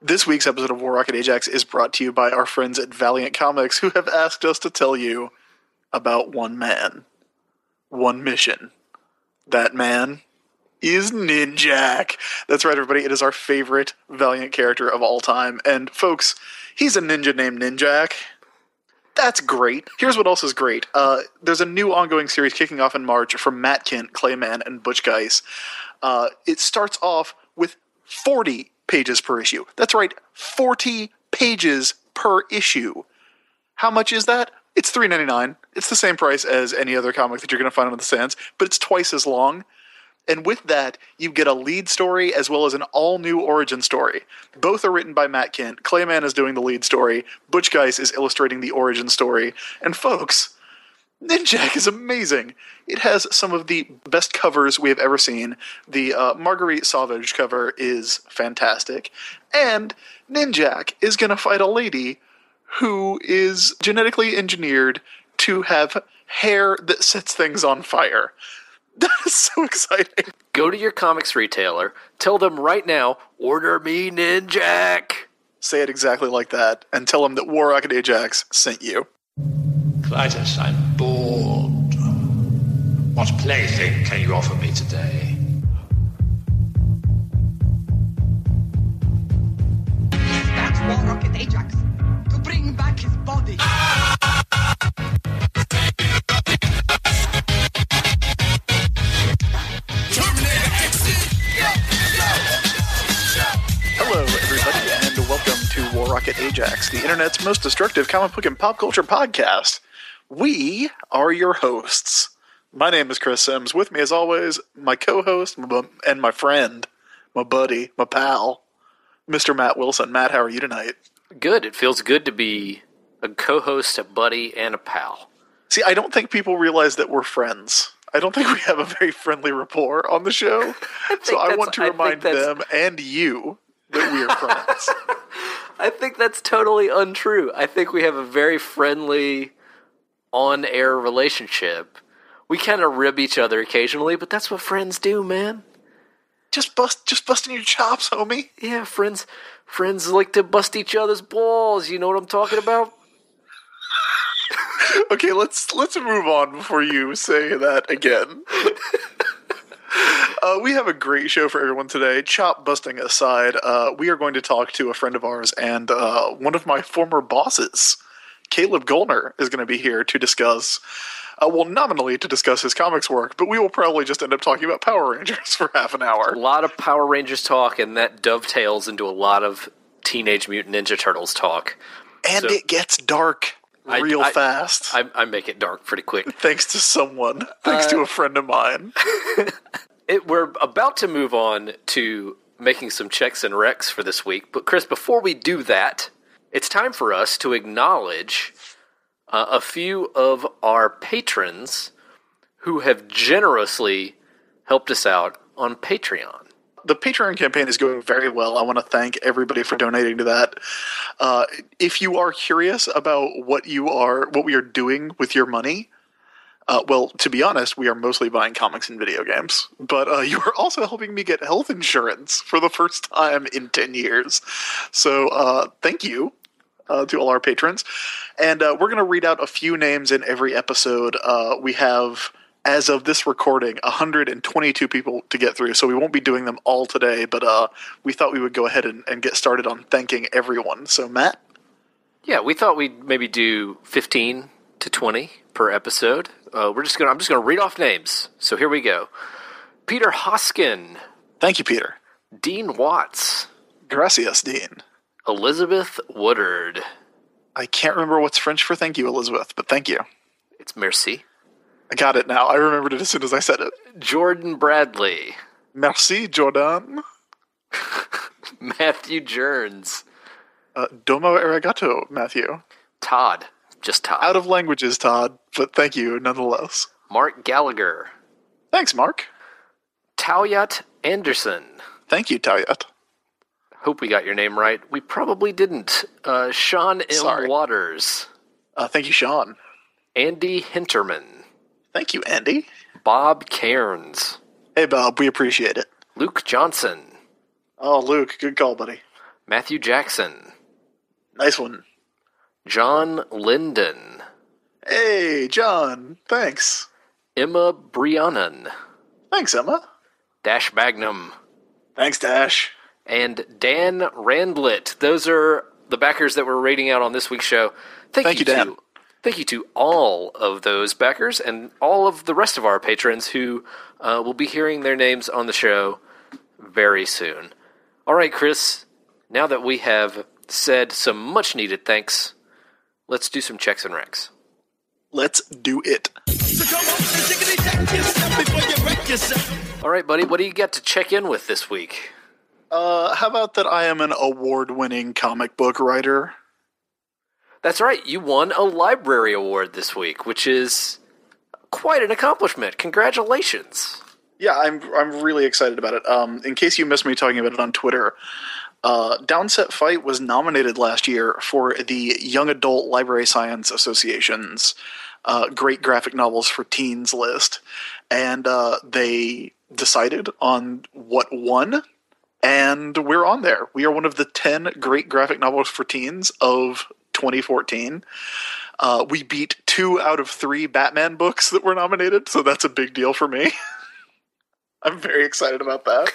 This week's episode of War Rocket Ajax is brought to you by our friends at Valiant Comics, who have asked us to tell you about one man, one mission. That man is Ninjak. That's right, everybody. It is our favorite Valiant character of all time. And, folks, he's a ninja named Ninjak. That's great. Here's what else is great. There's a new ongoing series kicking off in March from Matt Kindt, Clayman, and Butch Guice. It starts off with 40 pages per issue. That's right, 40 pages per issue. How much is that? It's $3.99. It's the same price as any other comic that you're going to find on the stands, but it's twice as long. And with that, you get a lead story as well as an all-new origin story. Both are written by Matt Kindt. Clayman is doing the lead story. Butch Guice is illustrating the origin story. And folks, Ninjak is amazing. It has some of the best covers we have ever seen. The Marguerite Sauvage cover is fantastic. And Ninjak is going to fight a lady who is genetically engineered to have hair that sets things on fire. That is so exciting. Go to your comics retailer, tell them right now, order me Ninjak. Say it exactly like that, and tell them that War Rocket Ajax sent you. Clytus, I'm bored. What plaything can you offer me today? That's War Rocket Ajax, to bring back his body. Hello, everybody, and welcome to War Rocket Ajax, the internet's most destructive comic book and pop culture podcast. We are your hosts. My name is Chris Sims. With me, as always, my co-host and my friend, my buddy, my pal, Mr. Matt Wilson. Matt, how are you tonight? Good. It feels good to be a co-host, a buddy, and a pal. See, I don't think people realize that we're friends. I don't think we have a very friendly rapport on the show. So I want to remind them and you that we are friends. I think that's totally untrue. I think we have a very friendly on-air relationship. We kind of rib each other occasionally, but that's what friends do, man. Just busting your chops, homie. Yeah, friends like to bust each other's balls. You know what I'm talking about? Okay, let's move on before you say that again. We have a great show for everyone today. Chop busting aside, we are going to talk to a friend of ours and one of my former bosses, Caleb Gollner, is going to be here to discuss, nominally to discuss his comics work, but we will probably just end up talking about Power Rangers for half an hour. A lot of Power Rangers talk, and that dovetails into a lot of Teenage Mutant Ninja Turtles talk. And it gets dark real fast. I make it dark pretty quick. Thanks to someone. Thanks to a friend of mine. We're about to move on to making some checks and recs for this week. But Chris, before we do that, it's time for us to acknowledge a few of our patrons who have generously helped us out on Patreon. The Patreon campaign is going very well. I want to thank everybody for donating to that. If you are curious about what we are doing with your money, to be honest, we are mostly buying comics and video games. But you are also helping me get health insurance for the first time in 10 years. So thank you to all our patrons. And we're going to read out a few names in every episode. We have, as of this recording, 122 people to get through, so we won't be doing them all today, but we thought we would go ahead and get started on thanking everyone. So, Matt? Yeah, we thought we'd maybe do 15 to 20 per episode. I'm just going to read off names. So here we go. Peter Hoskin. Thank you, Peter. Dean Watts. Gracias, Dean. Elizabeth Woodard. I can't remember what's French for thank you, Elizabeth, but thank you. It's merci. I got it now. I remembered it as soon as I said it. Jordan Bradley. Merci, Jordan. Matthew Jerns. Domo arigato, Matthew. Todd. Just Todd. Out of languages, Todd, but thank you nonetheless. Mark Gallagher. Thanks, Mark. Talyat Anderson. Thank you, Talyat. Hope we got your name right. We probably didn't. Sean M. Sorry. Waters. Thank you, Sean. Andy Hinterman. Thank you, Andy. Bob Cairns. Hey, Bob, we appreciate it. Luke Johnson. Oh, Luke, good call, buddy. Matthew Jackson. Nice one. John Linden. Hey, John. Thanks. Emma Brianon. Thanks, Emma. Dash Magnum. Thanks, Dash. And Dan Randlett. Those are the backers that we're rating out on this week's show. Thank you, Dan. Thank you to all of those backers and all of the rest of our patrons who will be hearing their names on the show very soon. All right, Chris, now that we have said some much-needed thanks, let's do some checks and recs. Let's do it. All right, buddy, what do you got to check in with this week? How about that I am an award-winning comic book writer? That's right, you won a library award this week, which is quite an accomplishment. Congratulations. Yeah, I'm really excited about it. In case you missed me talking about it on Twitter, Downset Fight was nominated last year for the Young Adult Library Science Association's Great Graphic Novels for Teens list, and they decided on what won, and we're on there. We are one of the 10 great graphic novels for teens of 2014. We beat 2 out of 3 Batman books that were nominated, so that's a big deal for me. I'm very excited about that.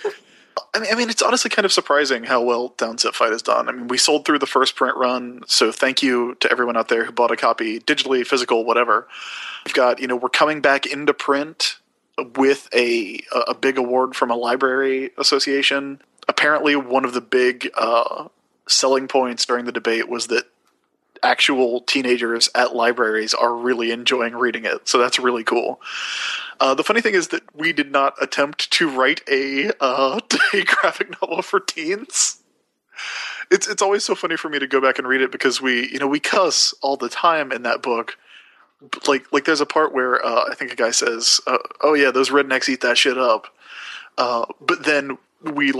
I mean, it's honestly kind of surprising how well Downset Fight has done. I mean, we sold through the first print run, so thank you to everyone out there who bought a copy, digitally, physical, whatever. We've got, we're coming back into print with a big award from a library association. Apparently, one of the big selling points during the debate was that actual teenagers at libraries are really enjoying reading it, so that's really cool. The funny thing is that we did not attempt to write a graphic novel for teens. It's always so funny for me to go back and read it because we cuss all the time in that book. Like there's a part where I think a guy says, "Oh yeah, those rednecks eat that shit up," but then we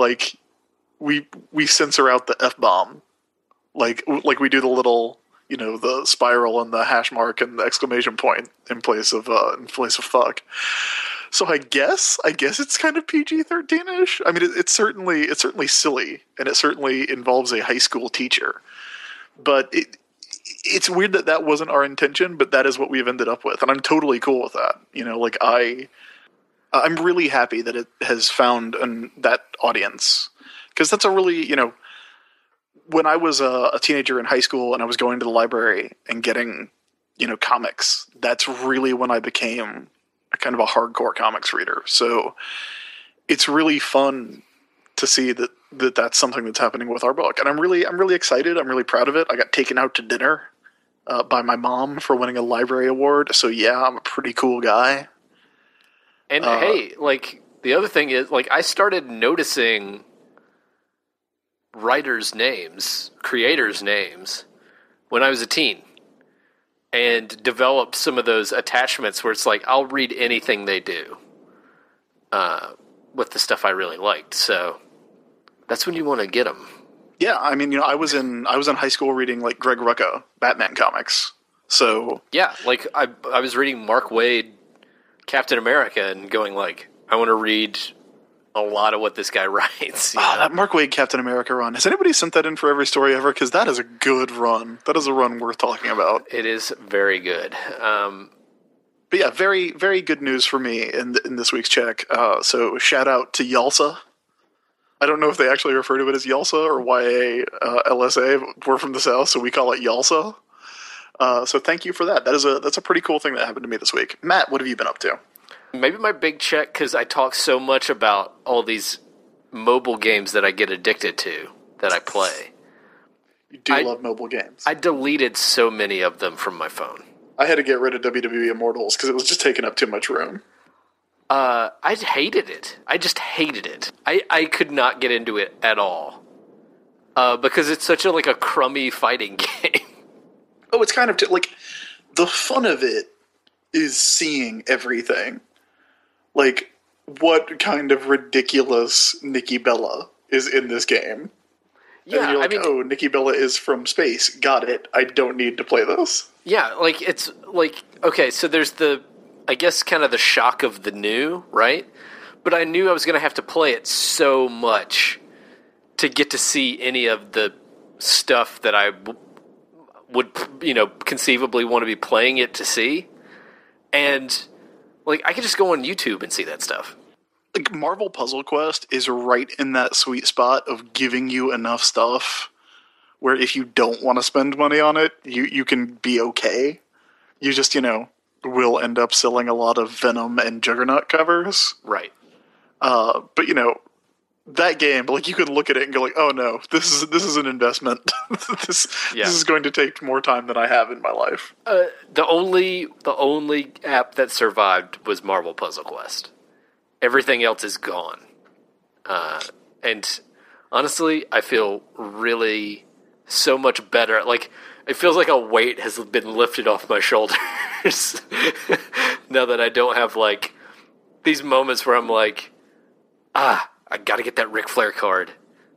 censor out the F-bomb, like we do the little, the spiral and the hash mark and the exclamation point in place of fuck. So I guess it's kind of PG-13ish. I mean, it's certainly silly, and it certainly involves a high school teacher. But it's weird that wasn't our intention, but that is what we've ended up with, and I'm totally cool with that. I'm really happy that it has found that audience, because that's a really, when I was a teenager in high school and I was going to the library and getting, comics, that's really when I became a kind of a hardcore comics reader. So it's really fun to see that that's something that's happening with our book. And I'm really excited. I'm really proud of it. I got taken out to dinner by my mom for winning a library award. So yeah, I'm a pretty cool guy. And hey, the other thing is, I started noticing writers' names, creators' names, when I was a teen, and developed some of those attachments where it's like, I'll read anything they do with the stuff I really liked. So that's when you want to get them. Yeah, I mean, I was in high school reading Greg Rucka Batman comics. So yeah, I was reading Mark Waid Captain America and going I want to read a lot of what this guy writes. That Mark Waid Captain America run. Has anybody sent that in for every story ever? Because that is a good run. That is a run worth talking about. It is very good. But yeah, very, very good news for me in this week's check. So shout out to Yalsa. I don't know if they actually refer to it as Yalsa or YA LSA. We're from the South, so we call it Yalsa. So thank you for that. That's a pretty cool thing that happened to me this week. Matt, what have you been up to? Maybe my big check, because I talk so much about all these mobile games that I get addicted to, that I play. You do love mobile games. I deleted so many of them from my phone. I had to get rid of WWE Immortals because it was just taking up too much room. I hated it. I just hated it. I could not get into it at all. Because it's such a crummy fighting game. Oh, it's kind of the fun of it is seeing everything. What kind of ridiculous Nikki Bella is in this game? Yeah, and you're oh, Nikki Bella is from space. Got it. I don't need to play this. Yeah, it's okay, so there's I guess kind of the shock of the new, right? But I knew I was going to have to play it so much to get to see any of the stuff that I would, conceivably want to be playing it to see. And, like, I could just go on YouTube and see that stuff. Like, Marvel Puzzle Quest is right in that sweet spot of giving you enough stuff where if you don't want to spend money on it, you can be okay. You just, will end up selling a lot of Venom and Juggernaut covers. Right. But, that game, like, you could look at it and go like, oh no, this is an investment. This is going to take more time than I have in my life. The only app that survived was Marvel Puzzle Quest. Everything else is gone. And honestly, I feel really so much better. Like, it feels like a weight has been lifted off my shoulders now that I don't have, like, these moments where I'm like, I gotta get that Ric Flair card.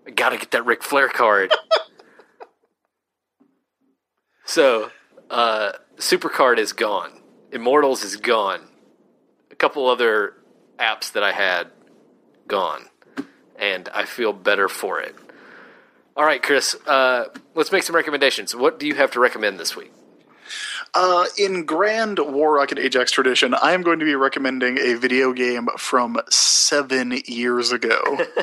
So, Supercard is gone. Immortals is gone. A couple other apps that I had, gone. And I feel better for it. All right, Chris, let's make some recommendations. What do you have to recommend this week? In grand War Rocket Ajax tradition, I am going to be recommending a video game from 7 years ago.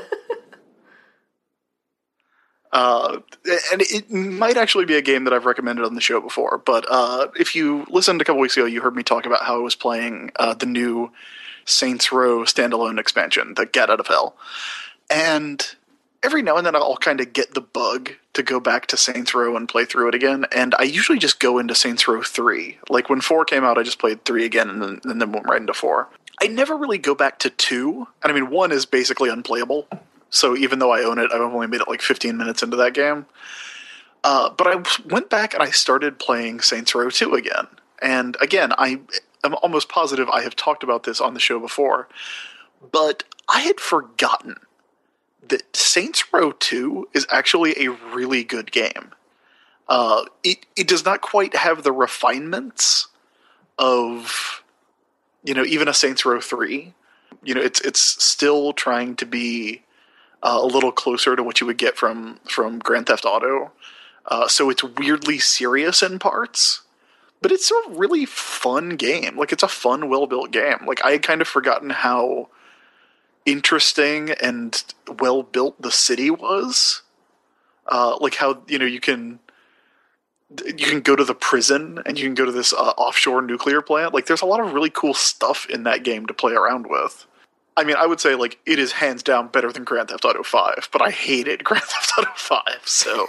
And it might actually be a game that I've recommended on the show before, but if you listened a couple weeks ago, you heard me talk about how I was playing the new Saints Row standalone expansion, the Get Out of Hell. And every now and then I'll kind of get the bug to go back to Saints Row and play through it again, and I usually just go into Saints Row 3. Like, when 4 came out, I just played 3 again and then went right into 4. I never really go back to 2, and I mean, 1 is basically unplayable, so even though I own it, I've only made it like 15 minutes into that game. But I went back and I started playing Saints Row 2 again, and again, I'm almost positive I have talked about this on the show before, but I had forgotten that Saints Row 2 is actually a really good game. It does not quite have the refinements of, even a Saints Row 3. It's still trying to be a little closer to what you would get from Grand Theft Auto. So it's weirdly serious in parts, but it's a really fun game. Like, it's a fun, well-built game. Like, I had kind of forgotten how interesting and well built the city was. Like how you can go to the prison and you can go to this offshore nuclear plant. Like, there's a lot of really cool stuff in that game to play around with. I mean, I would say, like, it is hands down better than Grand Theft Auto 5, but I hated Grand Theft Auto 5. So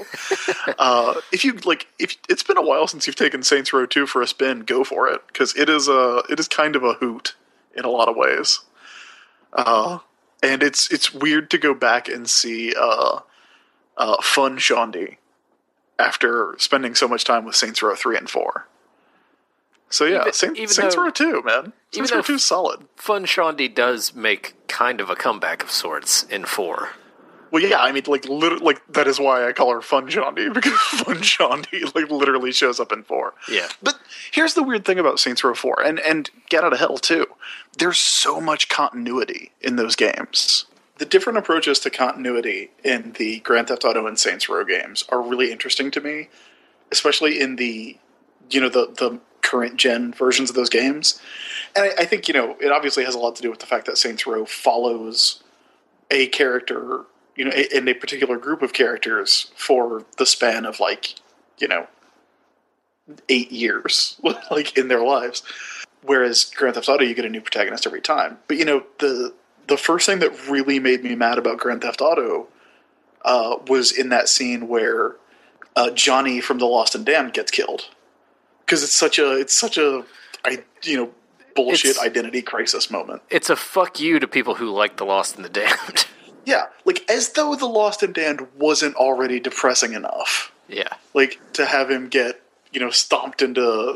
if it's been a while since you've taken Saints Row 2 for a spin, go for it, because it is kind of a hoot in a lot of ways. And it's weird to go back and see fun Shondi after spending so much time with Saints Row 3 and 4. So yeah, Saints Row 2, man. Saints Row 2 is solid. Fun Shondi does make kind of a comeback of sorts in 4. Well, yeah, I mean, like that is why I call her Fun Shondi, because Fun Shondi literally shows up in 4. Yeah. But here's the weird thing about Saints Row 4 and Get Out of Hell too. There's so much continuity in those games. The different approaches to continuity in the Grand Theft Auto and Saints Row games are really interesting to me, especially in the current gen versions of those games. And I think, it obviously has a lot to do with the fact that Saints Row follows a character, in a particular group of characters for the span of 8 years, in their lives. Whereas Grand Theft Auto, you get a new protagonist every time. But, the first thing that really made me mad about Grand Theft Auto was in that scene where Johnny from The Lost and Damned gets killed. Because it's such a bullshit identity crisis moment. It's a fuck you to people who like The Lost and the Damned. Yeah, as though The Lost and Damned wasn't already depressing enough. Yeah. To have him get, stomped into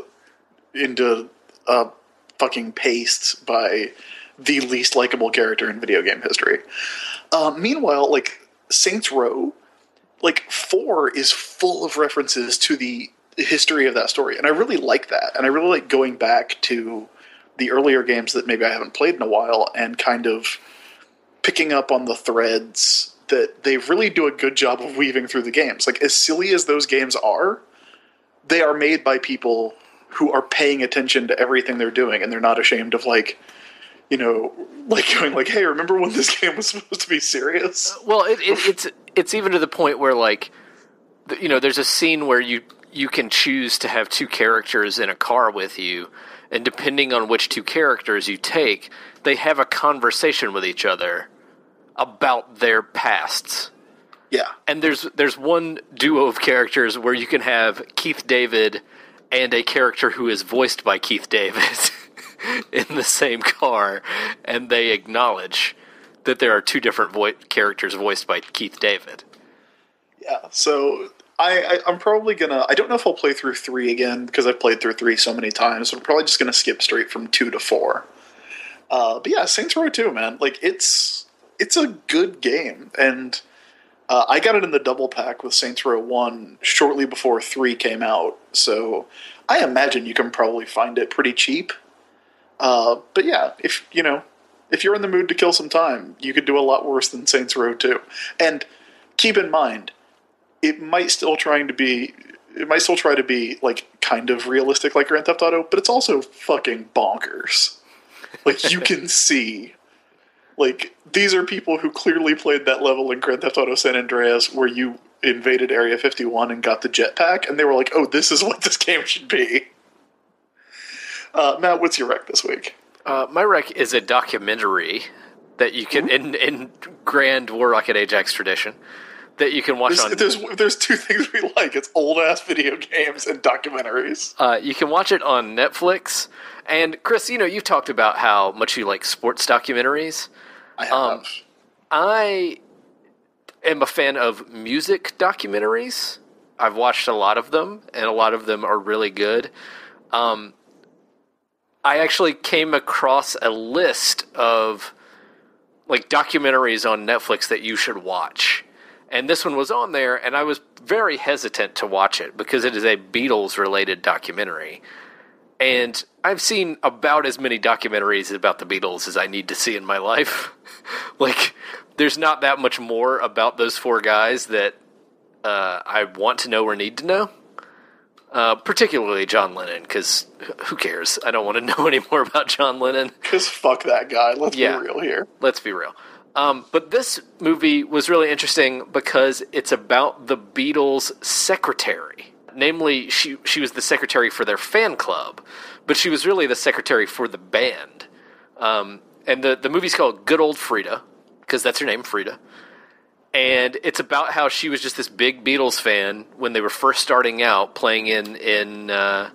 fucking paste by the least likable character in video game history. Meanwhile, Saints Row, 4 is full of references to the history of that story, and I really like that, and I really like going back to the earlier games that maybe I haven't played in a while and kind of picking up on the threads that they really do a good job of weaving through the games. Like, as silly as those games are, they are made by people who are paying attention to everything they're doing, and they're not ashamed of, like, you know, like going like, hey, remember when this game was supposed to be serious? Well, it's even to the point where, like, you know, there's a scene where you can choose to have two characters in a car with you, and depending on which two characters you take, they have a conversation with each other about their pasts. Yeah. And there's one duo of characters where you can have Keith David and a character who is voiced by Keith David in the same car, and they acknowledge that there are two different characters voiced by Keith David. Yeah, so I'm probably gonna... I don't know if I'll play through 3 again, because I've played through 3 so many times, so I'm probably just gonna skip straight from 2 to 4. But yeah, Saints Row 2, man. Like, it's a good game, and I got it in the double pack with Saints Row 1 shortly before 3 came out, so I imagine you can probably find it pretty cheap. But yeah, if you're in the mood to kill some time, you could do a lot worse than Saints Row 2. And keep in mind, it might still try to be like kind of realistic like Grand Theft Auto, but it's also fucking bonkers. Like, you can see, like, these are people who clearly played that level in Grand Theft Auto San Andreas where you invaded Area 51 and got the jetpack, and they were like, oh, this is what this game should be. Matt, what's your rec this week? My rec is a documentary that you can, in grand War Rocket Ajax tradition, that you can watch on... There's two things we like. It's old-ass video games and documentaries. You can watch it on Netflix. And, Chris, you know, you've talked about how much you like sports documentaries. I have. I am a fan of music documentaries. I've watched a lot of them, and a lot of them are really good. I actually came across a list of, like, documentaries on Netflix that you should watch. And this one was on there, and I was very hesitant to watch it because it is a Beatles-related documentary. And I've seen about as many documentaries about the Beatles as I need to see in my life. Like, there's not that much more about those four guys that I want to know or need to know. Particularly John Lennon, because who cares? I don't want to know any more about John Lennon. Because fuck that guy. Let's be real here. Let's be real. But this movie was really interesting because it's about the Beatles' secretary. Namely, she was the secretary for their fan club, but she was really the secretary for the band. And the movie's called Good Old Frida, because that's her name, Frida. And it's about how she was just this big Beatles fan when they were first starting out, playing in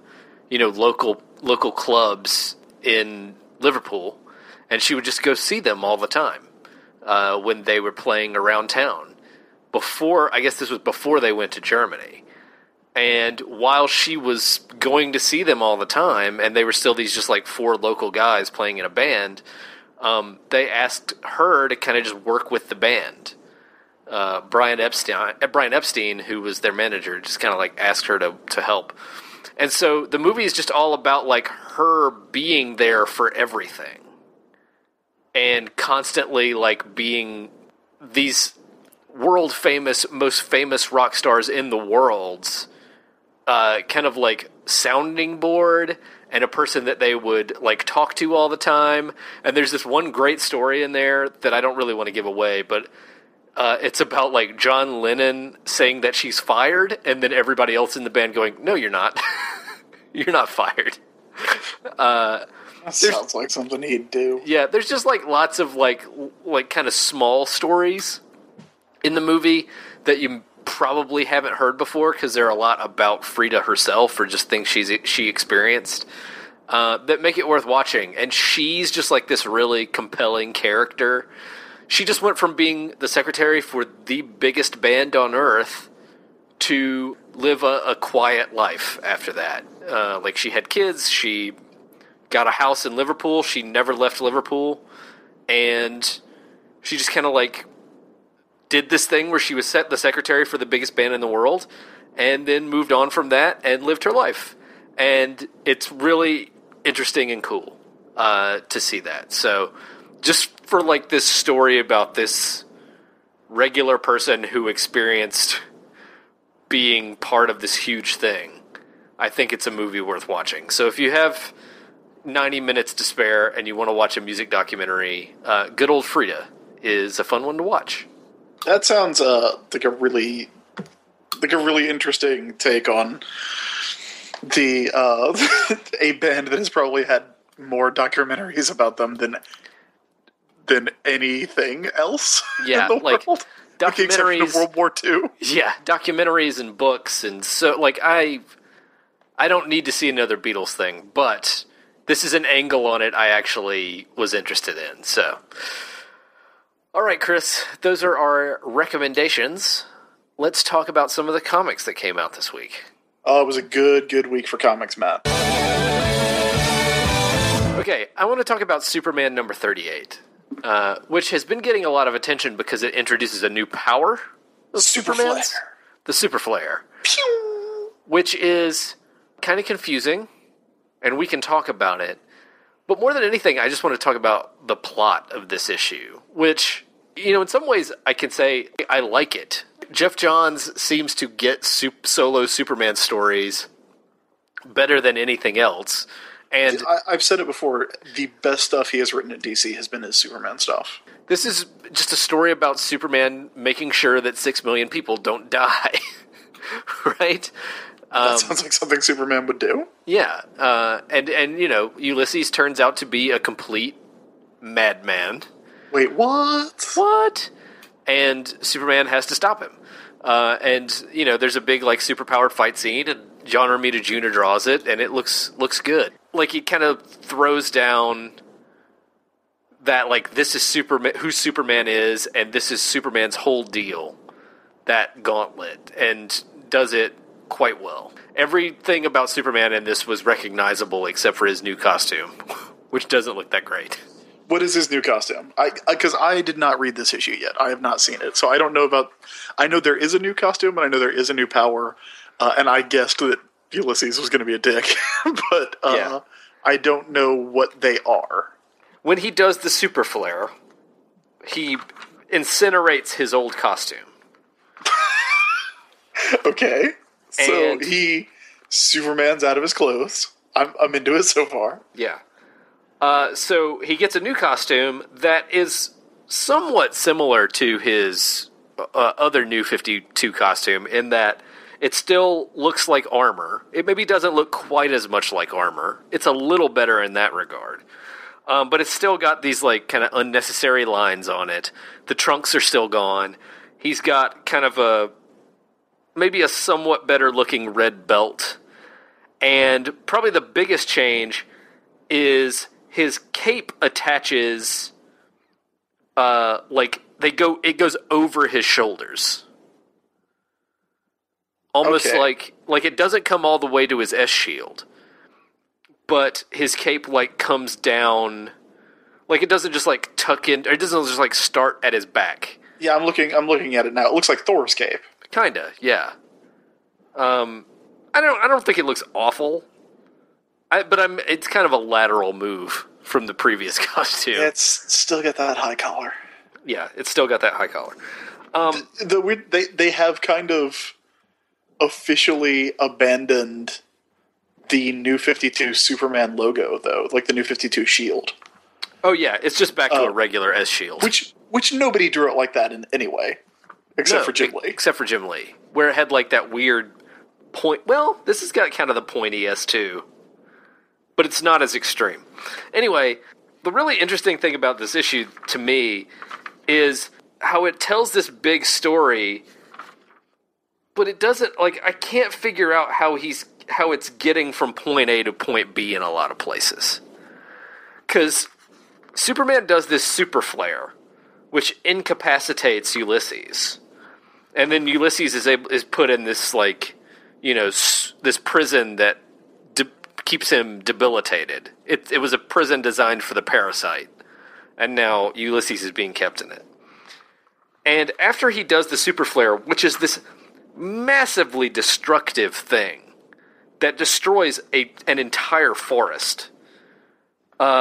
local clubs in Liverpool, and she would just go see them all the time when they were playing around town. I guess this was before they went to Germany. And while she was going to see them all the time, and they were still these just like four local guys playing in a band, they asked her to kind of just work with the band. Brian Epstein, who was their manager, just kind of like asked her to help. And so the movie is just all about like her being there for everything. And constantly like being these world famous, most famous rock stars in the world's kind of like sounding board and a person that they would like talk to all the time. And there's this one great story in there that I don't really want to give away, but it's about like John Lennon saying that she's fired, and then everybody else in the band going, "No, you're not. You're not fired." That sounds like something he'd do. Yeah, there's just like lots of like kind of small stories in the movie that you probably haven't heard before because they're a lot about Frida herself or just things she experienced that make it worth watching. And she's just like this really compelling character. She just went from being the secretary for the biggest band on earth to live a quiet life after that. Like, she had kids, she got a house in Liverpool, she never left Liverpool, and she just kind of, like, did this thing where she was the secretary for the biggest band in the world, and then moved on from that and lived her life. And it's really interesting and cool to see that. So, just for, like, this story about this regular person who experienced being part of this huge thing, I think it's a movie worth watching. So if you have 90 minutes to spare and you want to watch a music documentary, Good Old Frida is a fun one to watch. That sounds like a really interesting take on the a band that has probably had more documentaries about them than anything else. Yeah, in the like world. With the exception of documentaries. World War II. Yeah, documentaries and books, and so like I don't need to see another Beatles thing, but this is an angle on it I actually was interested in. So, all right, Chris, those are our recommendations. Let's talk about some of the comics that came out this week. It was a good week for comics, Matt. Okay, I want to talk about Superman number 38, which has been getting a lot of attention because it introduces a new power of Super Superman's. Flare. The Super Flare. Pew! Which is kind of confusing, and we can talk about it. But more than anything, I just want to talk about the plot of this issue, which, you know, in some ways I can say I like it. Jeff Johns seems to get solo Superman stories better than anything else. And I've said it before, the best stuff he has written at DC has been his Superman stuff. this is just a story about Superman making sure that 6 million people don't die. Right? That sounds like something Superman would do. Yeah. And you know, Ulysses turns out to be a complete madman. Wait, what? What? And Superman has to stop him. And, you know, there's a big, like, superpowered fight scene, and John Romita Jr. draws it, and it looks good. Like, he kind of throws down that, like, this is Superman, who Superman is, and this is Superman's whole deal, that gauntlet, and does it quite well. Everything about Superman in this was recognizable except for his new costume, which doesn't look that great. What is his new costume? Because I did not read this issue yet. I have not seen it, so I don't know about. I know there is a new costume, and I know there is a new power, and I guessed that Ulysses was going to be a dick, but Yeah. I don't know what they are. When he does the super flare, he incinerates his old costume. Okay, so And- Superman's out of his clothes. I'm into it so far. Yeah. So he gets a new costume that is somewhat similar to his other New 52 costume in that it still looks like armor. It maybe doesn't look quite as much like armor. It's a little better in that regard. But it's still got these like kind of unnecessary lines on it. The trunks are still gone. He's got kind of maybe a somewhat better looking red belt. And probably the biggest change is his cape attaches, it goes over his shoulders. Almost Okay. like it doesn't come all the way to his S shield. But his cape, like, comes down, like, it doesn't just, like, tuck in, or it doesn't just, like, start at his back. Yeah, I'm looking at it now. It looks like Thor's cape. Kinda, yeah. I don't think it looks awful. It's kind of a lateral move from the previous costume. It's still got that high collar. Yeah, it's still got that high collar. They have kind of officially abandoned the New 52 Superman logo, though, like the New 52 shield, Oh yeah, it's just back to a regular S shield. which nobody drew it like that in any way, except for Jim Lee. Except for Jim Lee, where it had like that weird point. Well, this has got kind of the pointy S too, but it's not as extreme. Anyway, the really interesting thing about this issue to me is how it tells this big story, but it doesn't, like, I can't figure out how it's getting from point A to point B in a lot of places. Because Superman does this super flare, which incapacitates Ulysses. And then Ulysses is put in this, like, you know, this prison that keeps him debilitated. It was a prison designed for the parasite, and now Ulysses is being kept in it. And after he does the super flare, which is this massively destructive thing that destroys an entire forest,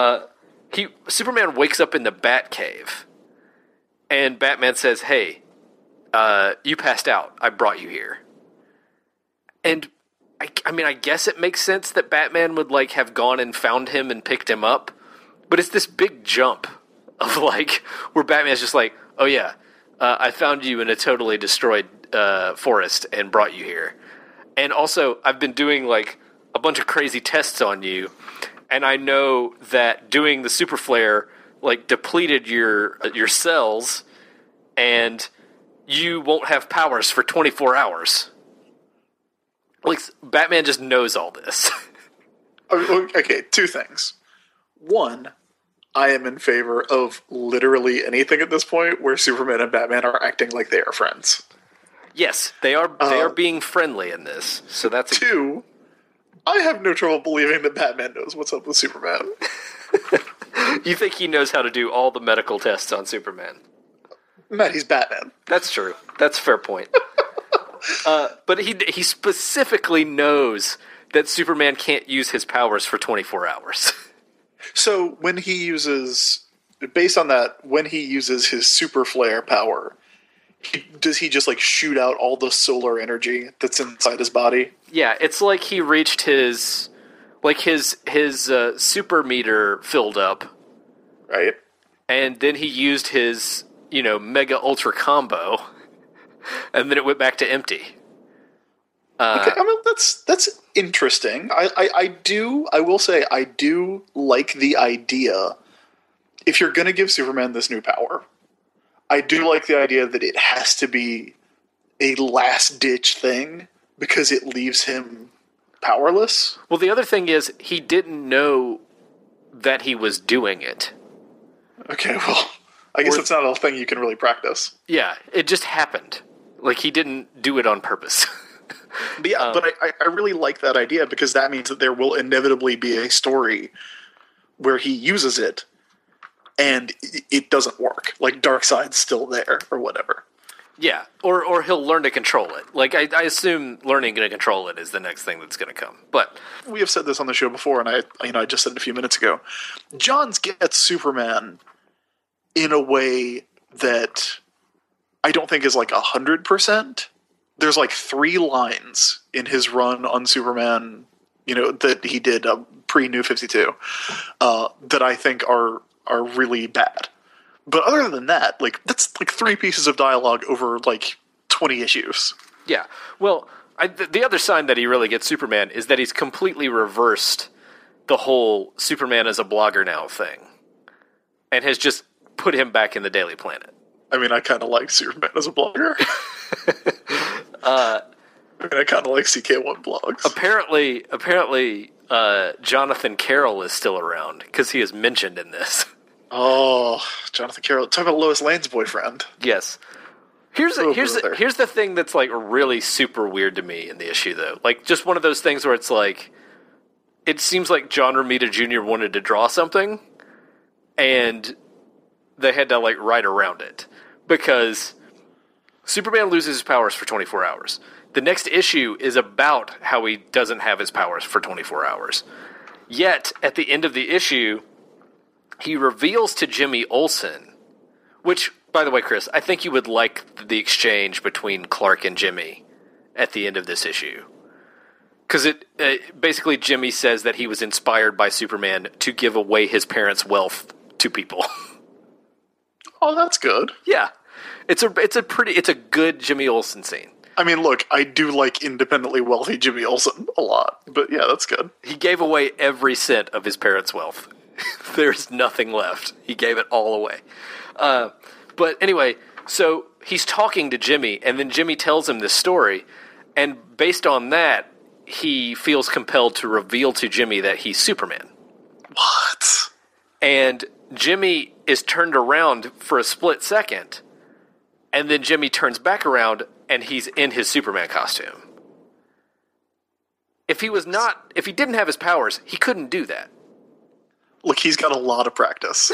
Superman wakes up in the Batcave, and Batman says, "Hey, you passed out. I brought you here. And I mean, I guess it makes sense that Batman would like have gone and found him and picked him up, but it's this big jump of like where Batman's just like, oh yeah, I found you in a totally destroyed forest and brought you here. And also, I've been doing like a bunch of crazy tests on you, and I know that doing the super flare like depleted your cells, and you won't have powers for 24 hours. Like, Batman just knows all this. Okay, two things. One, I am in favor of literally anything at this point where Superman and Batman are acting like they are friends. Yes, they are. They are being friendly in this. So that's two. I have no trouble believing that Batman knows what's up with Superman. You think he knows how to do all the medical tests on Superman? Matt, he's Batman. That's true. That's a fair point. But he specifically knows that Superman can't use his powers for 24 hours. So when he uses, based on that, when he uses his super flare power, does he just like shoot out all the solar energy that's inside his body? Yeah, it's like he reached his super meter filled up, right? And then he used his mega ultra combo. And then it went back to empty. Okay, I mean that's interesting. I will say I do like the idea. If you're going to give Superman this new power, I do like the idea that it has to be a last ditch thing because it leaves him powerless. Well, the other thing is he didn't know that he was doing it. Okay, well, I guess it's not a thing you can really practice. Yeah, it just happened. Like, he didn't do it on purpose. But yeah, but I really like that idea because that means that there will inevitably be a story where he uses it and it doesn't work. Like, Darkseid's still there or whatever. Yeah, or he'll learn to control it. Like, I assume learning to control it is the next thing that's going to come. But we have said this on the show before, and I just said it a few minutes ago. Johns gets Superman in a way that I don't think is like 100%. There's like 3 lines in his run on Superman, that he did pre-New 52, that I think are really bad. But other than that, like that's like 3 pieces of dialogue over like 20 issues. Yeah. Well, the other sign that he really gets Superman is that he's completely reversed the whole Superman as a blogger now thing, and has just put him back in the Daily Planet. I mean, I kind of like Superman as a blogger. I kind of like CK1 blogs. Apparently, Jonathan Carroll is still around because he is mentioned in this. Oh, Jonathan Carroll. Talk about Lois Lane's boyfriend. Yes. Here's the thing that's like really super weird to me in the issue, though. Like, just one of those things where it's like, it seems like John Romita Jr. wanted to draw something, and they had to like write around it because Superman loses his powers for 24 hours. The next issue is about how he doesn't have his powers for 24 hours. Yet, at the end of the issue, he reveals to Jimmy Olsen, which, by the way, Chris, I think you would like the exchange between Clark and Jimmy at the end of this issue. Because basically Jimmy says that he was inspired by Superman to give away his parents' wealth to people. Oh, that's good. Yeah. It's a good Jimmy Olsen scene. I mean, look, I do like independently wealthy Jimmy Olsen a lot, but yeah, that's good. He gave away every cent of his parents' wealth. There's nothing left. He gave it all away. But anyway, so he's talking to Jimmy, and then Jimmy tells him this story, and based on that, he feels compelled to reveal to Jimmy that he's Superman. What? And Jimmy is turned around for a split second, and then Jimmy turns back around, and he's in his Superman costume. If he didn't have his powers, he couldn't do that. Look, he's got a lot of practice.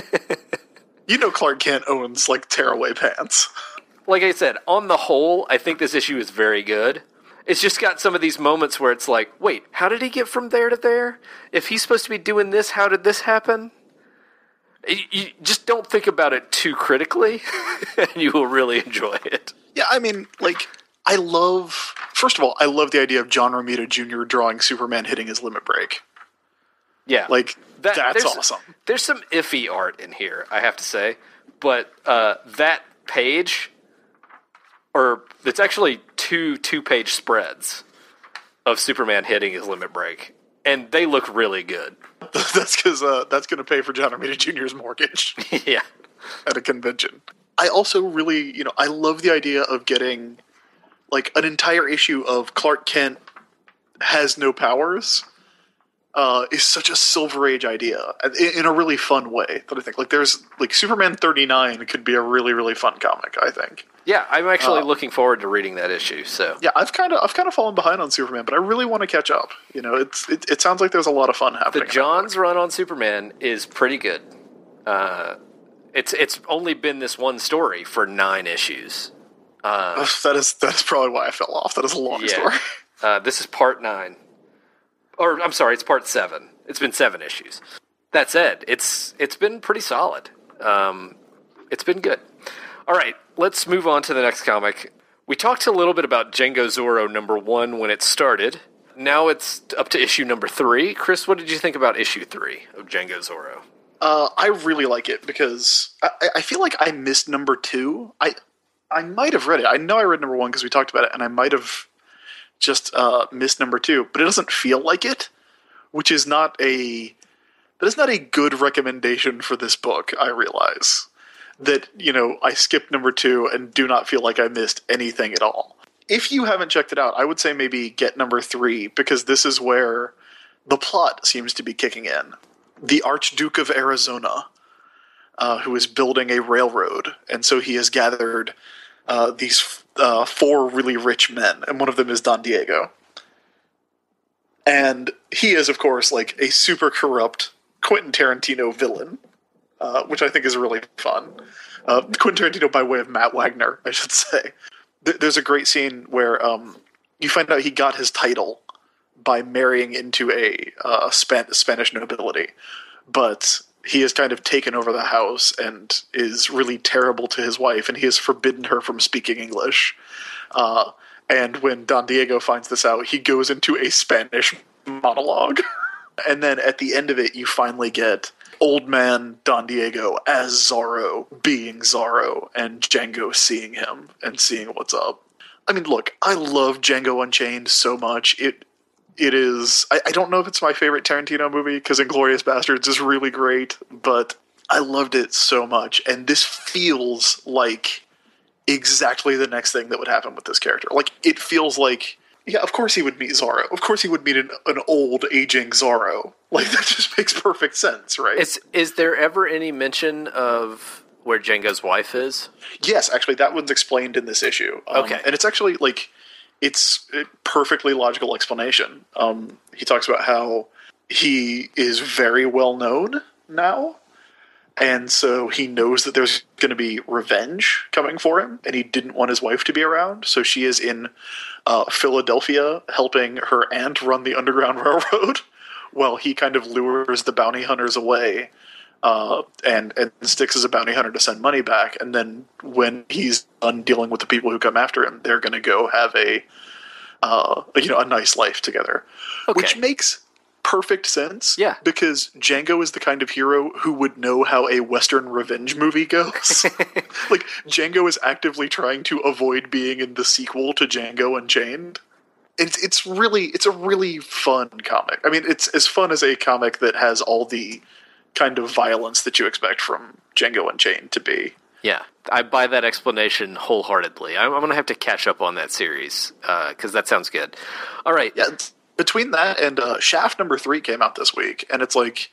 Clark Kent owns, like, tearaway pants. Like I said, on the whole, I think this issue is very good. It's just got some of these moments where it's like, wait, how did he get from there to there? If he's supposed to be doing this, how did this happen? You just don't think about it too critically, and you will really enjoy it. Yeah, I mean, like, first of all, I love the idea of John Romita Jr. drawing Superman hitting his limit break. Yeah. Like, that's there's, awesome. There's some iffy art in here, I have to say. But that page, or it's actually two-page spreads of Superman hitting his limit break. And they look really good. That's because that's going to pay for John Romita Jr.'s mortgage. Yeah. At a convention. I also really, I love the idea of getting, like, an entire issue of Clark Kent has no powers. Is such a Silver Age idea in a really fun way that I think, like, there's, like, Superman 39 could be a really, really fun comic, I think. Yeah, I'm actually looking forward to reading that issue. So yeah, I've kind of fallen behind on Superman, but I really want to catch up. It sounds like there's a lot of fun happening. The Johns run on Superman is pretty good. It's only been this one story for 9 issues. That is probably why I fell off. That is a long story. This is part 9. Or, I'm sorry, it's part 7. It's been 7 issues. That said, it's been pretty solid. It's been good. All right, let's move on to the next comic. We talked a little bit about Django Zorro #1 when it started. Now it's up to issue number 3. Chris, what did you think about issue 3 of Django Zorro? I really like it because I feel like I missed number 2. I might have read it. I know I read number 1 because we talked about it, and I might have just missed number 2, but it doesn't feel like it, which is not a good recommendation for this book. I realize that I skipped number 2 and do not feel like I missed anything at all. If you haven't checked it out, I would say maybe get number 3 because this is where the plot seems to be kicking in. The Archduke of Arizona, who is building a railroad, and so he has gathered these 4 really rich men, and one of them is Don Diego. And he is, of course, like a super corrupt Quentin Tarantino villain, which I think is really fun. Quentin Tarantino by way of Matt Wagner, I should say. There's a great scene where you find out he got his title by marrying into a Spanish nobility, but he has kind of taken over the house and is really terrible to his wife, and he has forbidden her from speaking English. And when Don Diego finds this out, he goes into a Spanish monologue. And then at the end of it, you finally get old man Don Diego as Zorro being Zorro, and Django seeing him and seeing what's up. I mean, look, I love Django Unchained so much. It is... I don't know if it's my favorite Tarantino movie, because Inglourious Basterds is really great, but I loved it so much. And this feels like exactly the next thing that would happen with this character. Like, it feels like... Yeah, of course he would meet Zorro. Of course he would meet an old, aging Zorro. Like, that just makes perfect sense, right? Is there ever any mention of where Django's wife is? Yes, actually, that one's explained in this issue. Okay. And it's actually, like, it's a perfectly logical explanation. He talks about how he is very well known now, and so he knows that there's going to be revenge coming for him, and he didn't want his wife to be around, so she is in Philadelphia helping her aunt run the Underground Railroad while he kind of lures the bounty hunters away and sticks as a bounty hunter to send money back. And then when he's done dealing with the people who come after him, they're going to go have a nice life together, okay. Which makes perfect sense. Yeah, because Django is the kind of hero who would know how a Western revenge movie goes. Like, Django is actively trying to avoid being in the sequel to Django Unchained. It's a really fun comic. I mean, it's as fun as a comic that has all the kind of violence that you expect from Django Unchained to be. Yeah, I buy that explanation wholeheartedly. I'm going to have to catch up on that series because that sounds good. All right. Yeah, between that and Shaft #3 came out this week, and it's like,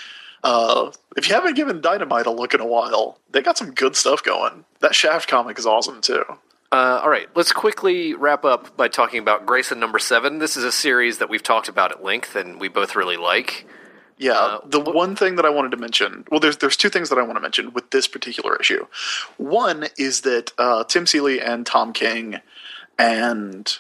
if you haven't given Dynamite a look in a while, they got some good stuff going. That Shaft comic is awesome, too. All right, let's quickly wrap up by talking about Grayson #7. This is a series that we've talked about at length, and we both really like. Yeah, the one thing that I wanted to mention... Well, there's 2 things that I want to mention with this particular issue. One is that Tim Seeley and Tom King and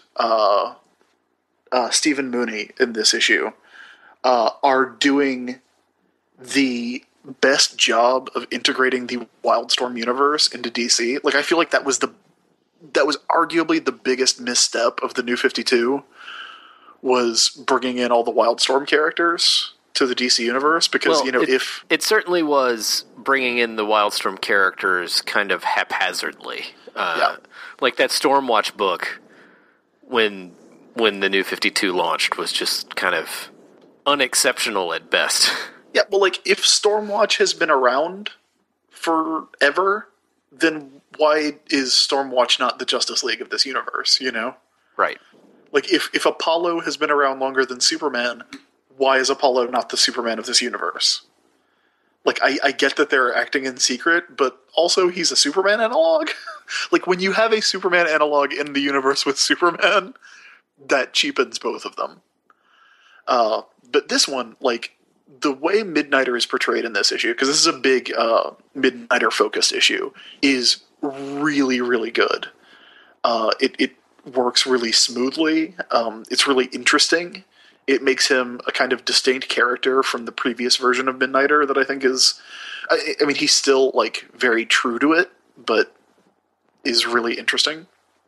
Stephen Mooney in this issue are doing the best job of integrating the Wildstorm universe into DC. Like, I feel like that was the that was arguably the biggest misstep of the New 52 was bringing in all the Wildstorm characters to the DC universe, because it certainly was bringing in the Wildstorm characters kind of haphazardly. Like that Stormwatch book when the New 52 launched was just kind of unexceptional at best. Yeah, well, like, if Stormwatch has been around forever, then why is Stormwatch not the Justice League of this universe, you know? Right. Like, if Apollo has been around longer than Superman, why is Apollo not the Superman of this universe? Like, I get that they're acting in secret, but also he's a Superman analog? Like, when you have a Superman analog in the universe with Superman, that cheapens both of them. But this one, like, the way Midnighter is portrayed in this issue, because this is a big Midnighter-focused issue, is really, really good. It works really smoothly. It's really interesting. It makes him a kind of distinct character from the previous version of Midnighter that I think is... I mean, he's still, like, very true to it, but is really interesting.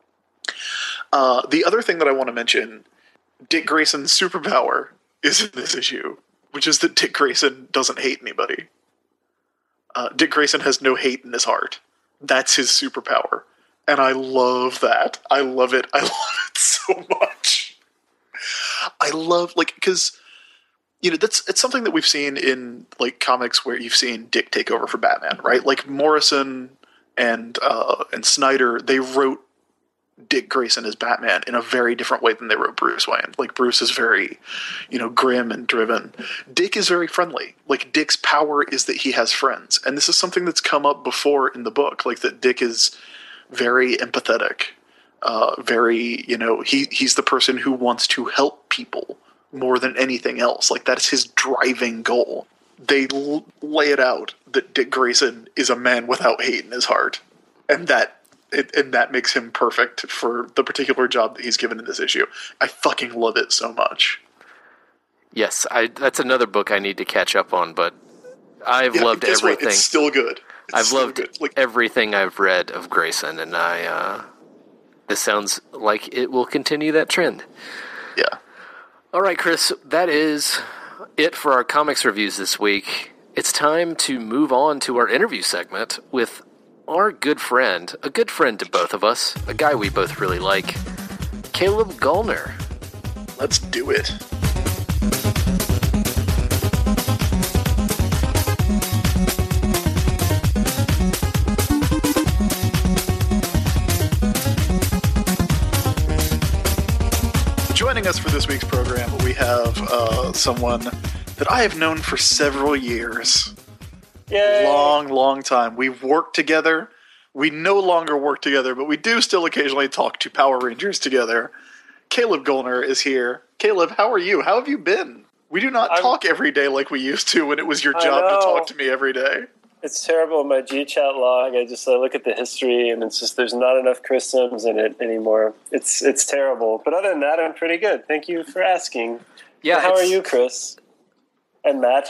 The other thing that I want to mention, Dick Grayson's superpower is in this issue, which is that Dick Grayson doesn't hate anybody. Dick Grayson has no hate in his heart. That's his superpower. And I love that. I love it. I love it so much. I love, like, because, you know, it's something that we've seen in, like, comics where you've seen Dick take over for Batman, right? Like, Morrison and Snyder, they wrote Dick Grayson as Batman in a very different way than they wrote Bruce Wayne. Like, Bruce is very, you know, grim and driven. Dick is very friendly. Like, Dick's power is that he has friends. And this is something that's come up before in the book, like, that Dick is very empathetic. Very, you know, he's the person who wants to help people more than anything else. Like, that's his driving goal. They lay it out that Dick Grayson is a man without hate in his heart. And that makes him perfect for the particular job that he's given in this issue. I fucking love it so much. Yes, that's another book I need to catch up on, but I've loved everything. It's still good. I've loved everything I've read of Grayson, and this sounds like it will continue that trend. Yeah. All right, Chris, that is it for our comics reviews this week. It's time to move on to our interview segment with our good friend, a good friend to both of us, a guy we both really like, Caleb Gullner. Let's do it. Joining us for this week's program, we have someone that I have known for several years. Yay. Long time. We've worked together. We no longer work together, but we do still occasionally talk to Power Rangers together. Caleb Gullner is here. Caleb, how are you? How have you been? We do not talk every day like we used to when it was your job to talk to me every day. It's terrible. My GChat log, I look at the history, and it's just there's not enough Chris Sims in it anymore. It's terrible. But other than that, I'm pretty good. Thank you for asking. Yeah. How are you, Chris? And Matt?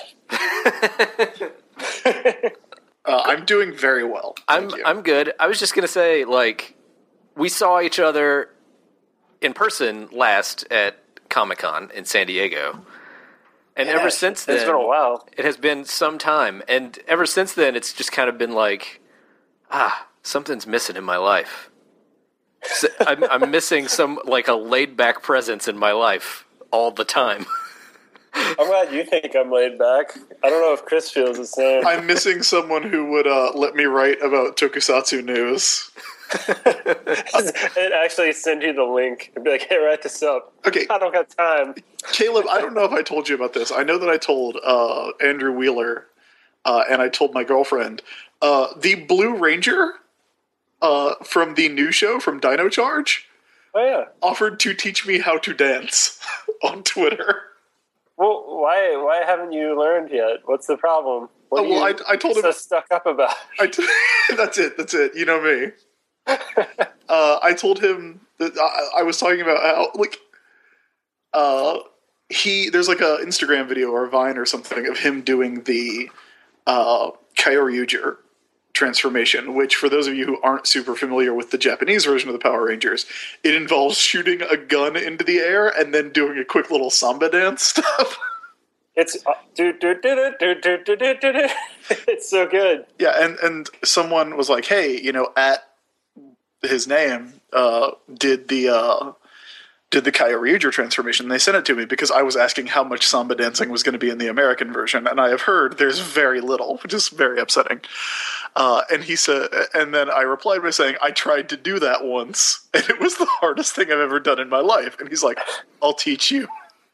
I'm doing very well. I'm good. I was just going to say, like, we saw each other in person last at Comic-Con in San Diego. And ever since then, it's been a while. It has been some time. And ever since then, it's just kind of been like, something's missing in my life. So I'm missing a laid-back presence in my life all the time. I'm glad you think I'm laid back. I don't know if Chris feels the same. I'm missing someone who would let me write about Tokusatsu news. And actually send you the link and be like, hey, write this up. Okay. I don't got time. Caleb, I don't know if I told you about this. I know that I told Andrew Wheeler and I told my girlfriend. The Blue Ranger from the new show from Dino Charge offered to teach me how to dance on Twitter. Well, why haven't you learned yet? What's the problem? What I told him so stuck up about. That's it. You know me. I told him that I was talking about how there's like a Instagram video or a Vine or something of him doing the Kyoryuger transformation, which for those of you who aren't super familiar with the Japanese version of the Power Rangers, it involves shooting a gun into the air and then doing a quick little samba dance stuff. It's it's so good. Yeah, and someone was like, hey, at his name, did the Kyoryuger transformation. They sent it to me because I was asking how much samba dancing was going to be in the American version, and I have heard there's very little, which is very upsetting. And he said, and then I replied by saying, I tried to do that once, and it was the hardest thing I've ever done in my life. And he's like, I'll teach you.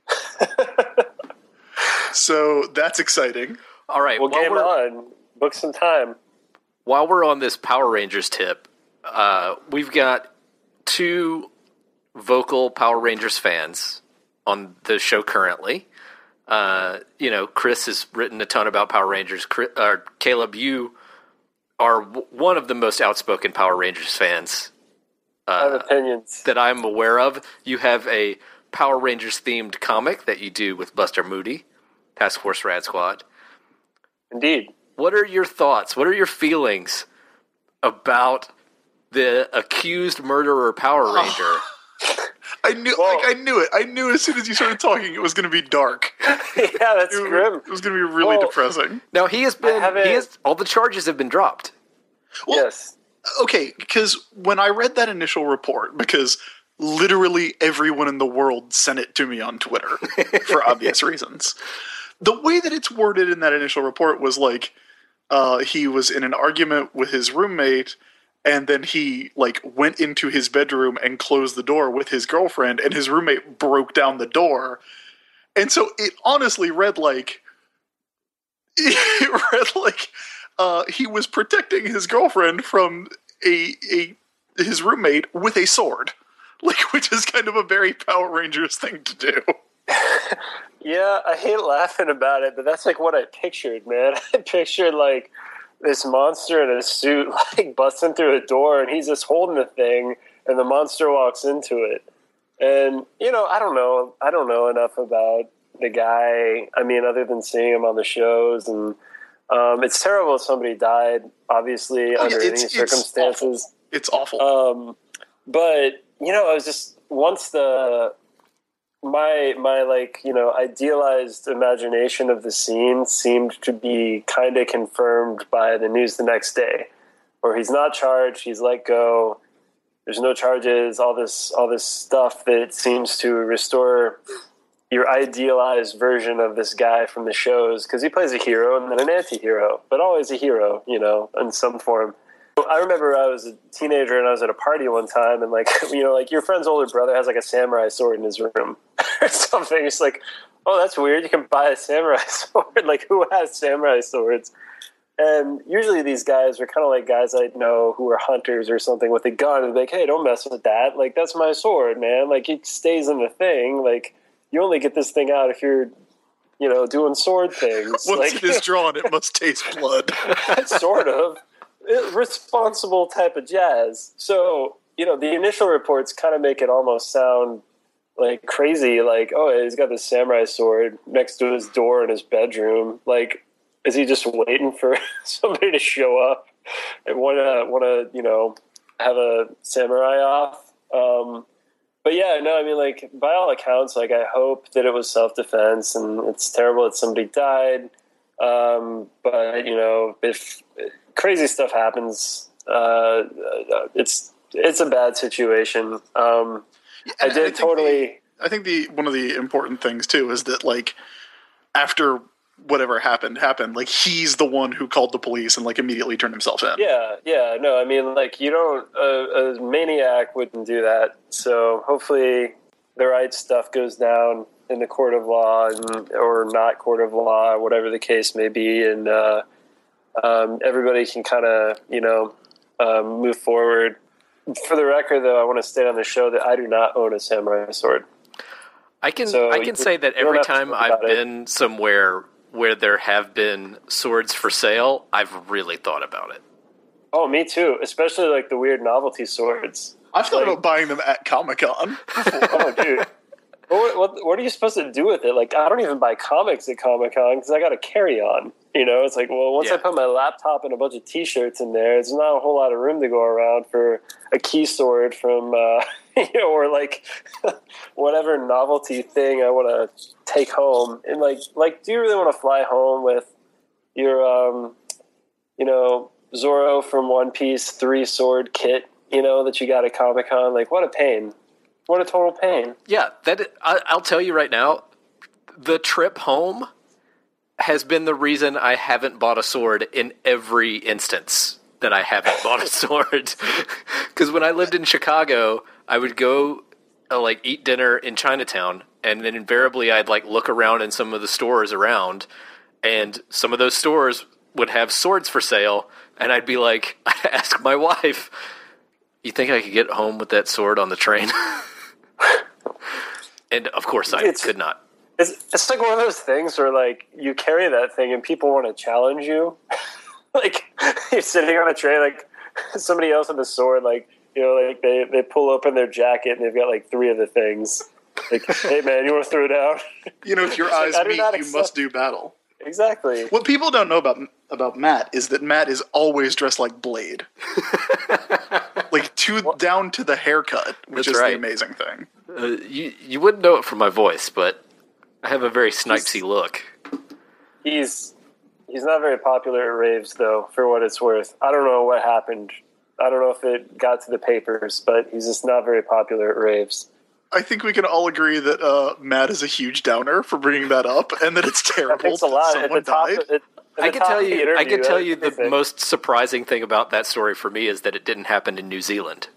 So that's exciting. All right. Well, game on. Book some time. While we're on this Power Rangers tip, we've got 2 vocal Power Rangers fans on the show currently. Chris has written a ton about Power Rangers. Caleb, you are one of the most outspoken Power Rangers fans I have opinions that I'm aware of. You have a Power Rangers themed comic that you do with Buster Moody, Task Force Rad Squad. Indeed. What are your thoughts? What are your feelings about the accused murderer Power Ranger? I knew it. I knew as soon as you started talking it was going to be dark. Yeah, that's grim. It was going to be really depressing. Now, all the charges have been dropped. Well, yes. Okay, because when I read that initial report, because literally everyone in the world sent it to me on Twitter for obvious reasons. The way that it's worded in that initial report was like he was in an argument with his roommate, and then he went into his bedroom and closed the door with his girlfriend, and his roommate broke down the door. And so it honestly read like he was protecting his girlfriend from his roommate with a sword, which is kind of a very Power Rangers thing to do. Yeah, I hate laughing about it, but that's what I pictured, man. I pictured this monster in a suit busting through a door, and he's just holding the thing, and the monster walks into it. And I don't know enough about the guy. I mean, other than seeing him on the shows, and it's terrible if somebody died, obviously, under any circumstances. It's awful. But I was just once my idealized imagination of the scene seemed to be kind of confirmed by the news the next day, where he's not charged, he's let go, there's no charges, all this stuff that seems to restore your idealized version of this guy from the shows, because he plays a hero and then an anti-hero, but always a hero, in some form. I remember I was a teenager and I was at a party one time, and your friend's older brother has a samurai sword in his room or something. It's oh, that's weird. You can buy a samurai sword. Who has samurai swords? And usually these guys are kind of like guys I know who are hunters or something with a gun, and hey, don't mess with that. That's my sword, man. It stays in the thing. You only get this thing out if you're, doing sword things. Once it is drawn, it must taste blood. Sort of. Responsible type of jazz. So, the initial reports kind of make it almost sound crazy. Oh, he's got this samurai sword next to his door in his bedroom. Is he just waiting for somebody to show up and want to, have a samurai off? But yeah, no, I mean, by all accounts, I hope that it was self-defense, and it's terrible that somebody died. But if crazy stuff happens, it's a bad situation. I think one of the important things too is that after whatever happened, he's the one who called the police and immediately turned himself in. Yeah, no, I mean, you don't, a maniac wouldn't do that. So hopefully the right stuff goes down in the court of law or not court of law, whatever the case may be. And, everybody can kind of, move forward. For the record, though, I want to state on the show that I do not own a samurai sword. I can say that every time I've been somewhere where there have been swords for sale, I've really thought about it. Oh, me too. Especially the weird novelty swords. I've thought about buying them at Comic-Con. Oh, dude. What what are you supposed to do with it? Like, I don't even buy comics at Comic-Con because I got to carry on. You know, it's like, well, once I put my laptop and a bunch of T-shirts in there, there's not a whole lot of room to go around for a key sword from, or like whatever novelty thing I want to take home. And like, do you really want to fly home with your, Zoro from One Piece 3-sword kit, that you got at Comic-Con? Like, what a pain. What a total pain. Yeah, I'll tell you right now, the trip home has been the reason I haven't bought a sword in every instance that I haven't bought a sword. Because when I lived in Chicago, I would go eat dinner in Chinatown, and then invariably I'd look around in some of the stores around, and some of those stores would have swords for sale, and I'd be I'd ask my wife, "You think I could get home with that sword on the train?" And of course I could not. It's like one of those things where you carry that thing and people want to challenge you. You're sitting on a train, somebody else with a sword, they pull open their jacket and they've got 3 of the things. Hey man, you want to throw down? If your eyes meet, you must do battle. Exactly. What people don't know about Matt is that Matt is always dressed like Blade. Down to the haircut, which is the amazing thing. You wouldn't know it from my voice, but I have a very Snipesy look. He's not very popular at raves, though, for what it's worth. I don't know what happened. I don't know if it got to the papers, but he's just not very popular at raves. I think we can all agree that Matt is a huge downer for bringing that up, and that it's terrible. Thanks a lot. Someone died. I can tell you the most surprising thing about that story for me is that it didn't happen in New Zealand.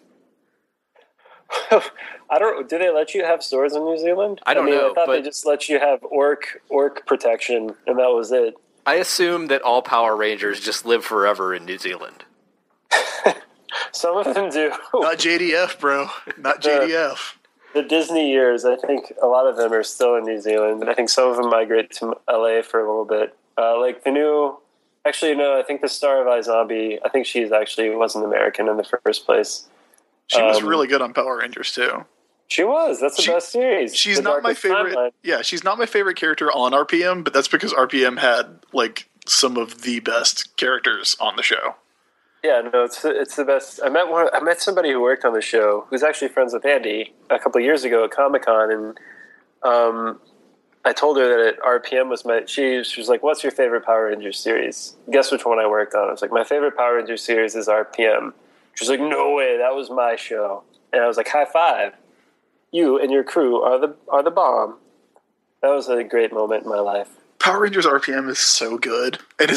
Do they let you have swords in New Zealand? I don't know. I thought they just let you have orc protection, and that was it. I assume that all Power Rangers just live forever in New Zealand. Some of them do. Not JDF, bro. Not JDF. The Disney years, I think a lot of them are still in New Zealand. I think some of them migrate to LA for a little bit. The new... Actually, no, I think the star of iZombie, I think she wasn't American in the first place. She was really good on Power Rangers, too. She was. That's the best series. She's not my favorite. Timeline. Yeah, she's not my favorite character on RPM, but that's because RPM had some of the best characters on the show. Yeah, no, it's the best. I met somebody who worked on the show who's actually friends with Andy a couple of years ago at Comic-Con, and I told her that at RPM was she was like, "What's your favorite Power Rangers series?" Guess which one I worked on. I was like, "My favorite Power Rangers series is RPM." She was like, "No way, that was my show." And I was like, "High five. You and your crew are the bomb." That was a great moment in my life. Power Rangers RPM is so good, and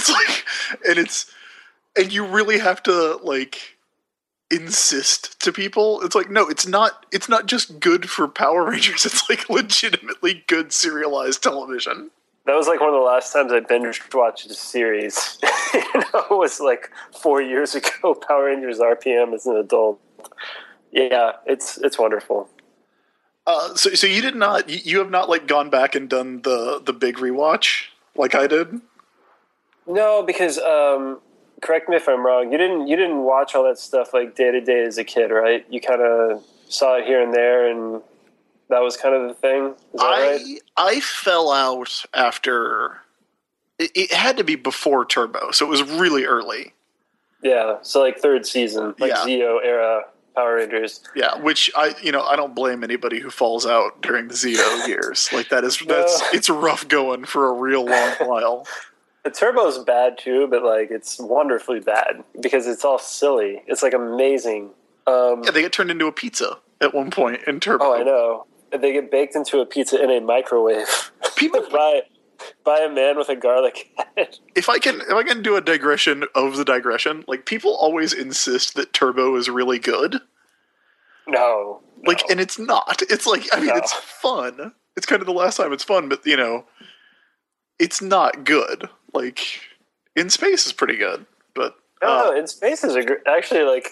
and you really have to insist to people. It's no, it's not just good for Power Rangers. It's legitimately good serialized television. That was one of the last times I binge watched a series. It was 4 years ago. Power Rangers RPM as an adult. Yeah, it's wonderful. So you did not, you have not gone back and done the big rewatch like I did? No, because correct me if I'm wrong. You didn't watch all that stuff day to day as a kid, right? You kind of saw it here and there, and that was kind of the thing. Is that right? I fell out after. It had to be before Turbo, so it was really early. Yeah, so 3rd season, Zeo era Power Rangers. Yeah, which I don't blame anybody who falls out during the Zeo years. It's rough going for a real long while. The Turbo's bad too, but it's wonderfully bad because it's all silly. It's amazing. Yeah, they get turned into a pizza at one point in Turbo. Oh, I know. They get baked into a pizza in a microwave. People by a man with a garlic head. If I can do a digression of the digression, people always insist that Turbo is really good. No. And it's not. It's it's fun. It's kind of the last time it's fun, but it's not good. In Space is pretty good, but no, In Space is actually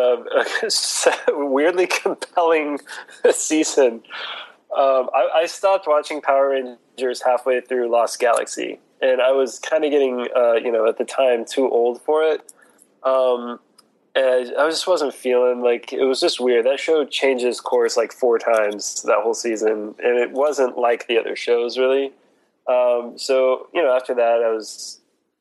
a weirdly compelling season. I stopped watching Power Rangers halfway through Lost Galaxy, and I was kind of getting, at the time, too old for it. And I just wasn't feeling like it was just weird. That show changes course like 4 times that whole season, and it wasn't like the other shows really. So after that, I was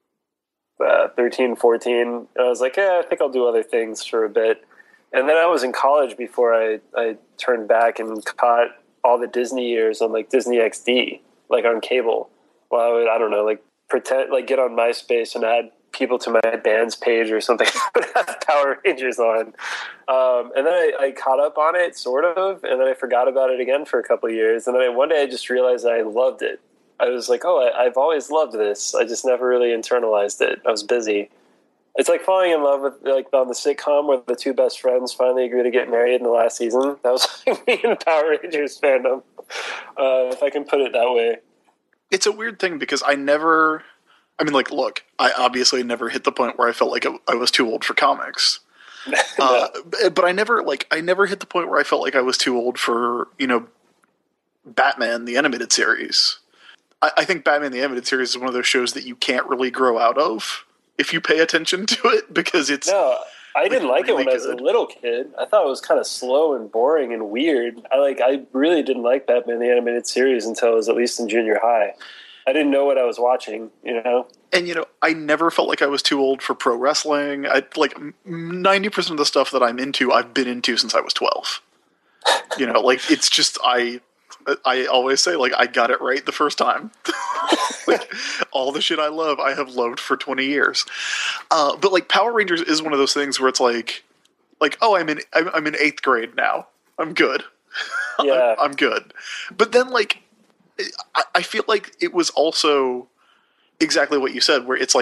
13, 14. And I was like, I think I'll do other things for a bit. And then I was in college before I turned back and caught all the Disney years on like Disney XD, like on cable. Well, I would, I don't know, like pretend like get on MySpace and add people to my band's page or something but have Power Rangers on. And then I caught up on it sort of, and then I forgot about it again for a couple of years. And then one day I just realized I loved it. I was like, I've always loved this. I just never really internalized it. I was busy. It's like falling in love with like on the sitcom where the 2 best friends finally agree to get married in the last season. That was like me and Power Rangers fandom, if I can put it that way. It's a weird thing because look, I obviously never hit the point where I felt like I was too old for comics. No. But I never hit the point where I felt like I was too old for, Batman, the animated series. I think Batman, the animated series is one of those shows that you can't really grow out of if you pay attention to it because it's... No, I didn't like really it when I was a little kid. I thought it was kind of slow and boring and weird. I really didn't like Batman, the animated series until I was at least in junior high. I didn't know what I was watching, And, I never felt like I was too old for pro wrestling. 90% of the stuff that I'm into, I've been into since I was 12. It's just, I always say, I got it right the first time. All the shit I love, I have loved for 20 years. But, Power Rangers is one of those things where it's oh, I'm in 8th grade now. I'm good. Yeah. I'm good. But then, I feel like it was also exactly what you said, where it's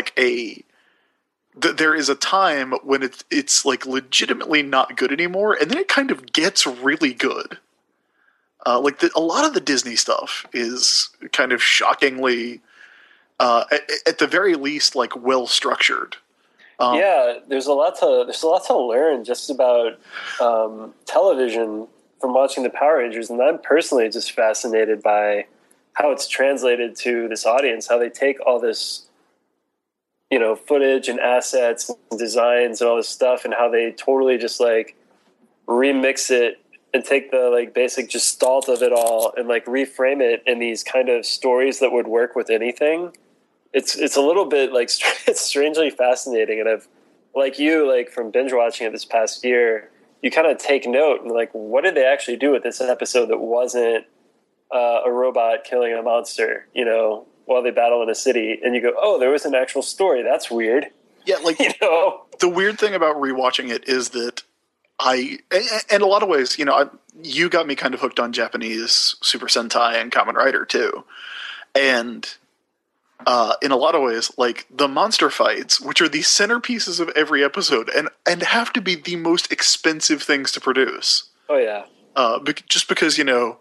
there is a time when it's legitimately not good anymore, and then it kind of gets really good. A lot of the Disney stuff is kind of shockingly, at the very least, well structured. There's a lot to learn just about television from watching the Power Rangers, and I'm personally just fascinated by how it's translated to this audience, how they take all this, footage and assets and designs and all this stuff, and how they totally just remix it and take the basic gestalt of it all and reframe it in these kind of stories that would work with anything. It's a little bit it's strangely fascinating, and I've from binge watching it this past year, you kind of take note and what did they actually do with this episode that wasn't a robot killing a monster, while they battle in a city, and you go, oh, there was an actual story. That's weird. Yeah, the weird thing about rewatching it is that in a lot of ways, you got me kind of hooked on Japanese Super Sentai and Kamen Rider too, and in a lot of ways, the monster fights, which are the centerpieces of every episode, and have to be the most expensive things to produce. Oh yeah, just because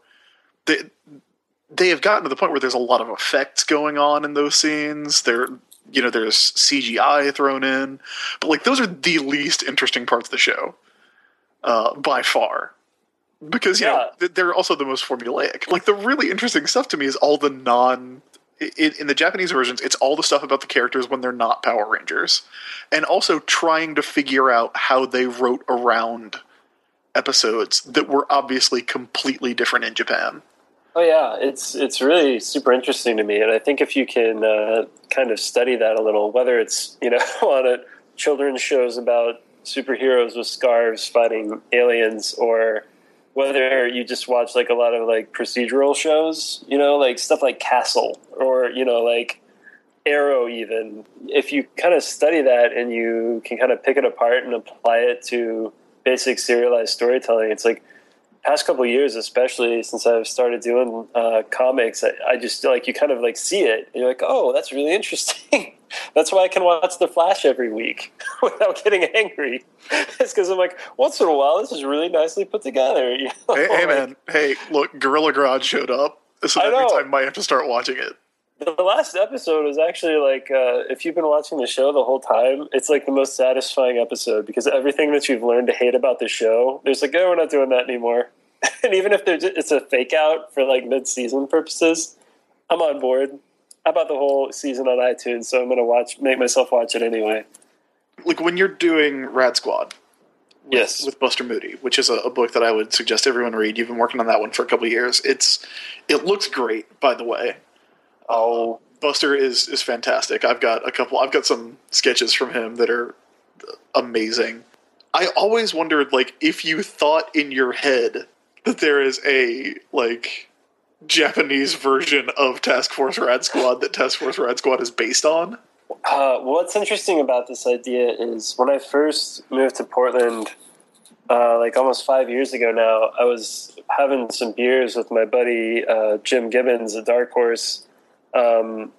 they have gotten to the point where there's a lot of effects going on in those scenes. There's CGI thrown in, but those are the least interesting parts of the show, by far, because they're also the most formulaic. The really interesting stuff to me is all the in the Japanese versions, it's all the stuff about the characters when they're not Power Rangers, and also trying to figure out how they wrote around episodes that were obviously completely different in Japan. Oh yeah, it's really super interesting to me, and I think if you can kind of study that a little, whether it's on a children's shows about superheroes with scarves fighting aliens, or whether you just watch a lot of procedural shows, stuff like Castle, or Arrow even. If you kind of study that and you can kind of pick it apart and apply it to basic serialized storytelling, it's past couple of years, especially since I've started doing comics, I just you kind of see it, and you're oh, that's really interesting. That's why I can watch The Flash every week without getting angry. It's because I'm once in a while, this is really nicely put together. Hey man, hey, look, Gorilla Grodd showed up, so that means I might have to start watching it. The last episode was actually if you've been watching the show the whole time, it's the most satisfying episode, because everything that you've learned to hate about the show, there's oh, we're not doing that anymore. And even if it's a fake out for mid-season purposes, I'm on board. I bought the whole season on iTunes, so I'm going to make myself watch it anyway. like when you're doing Rad Squad Yes. with Buster Moody, which is a book that I would suggest everyone read. You've been working on that one for a couple of years. It looks great, by the way. Oh, Buster is fantastic. I've got some sketches from him that are amazing. I always wondered, like, if you thought in your head that there is a, like, Japanese version of Task Force Rad Squad that Task Force Rad Squad is based on. what's interesting about this idea is when I first moved to Portland, like almost 5 years ago now, I was having some beers with my buddy Jim Gibbons at Dark Horse, and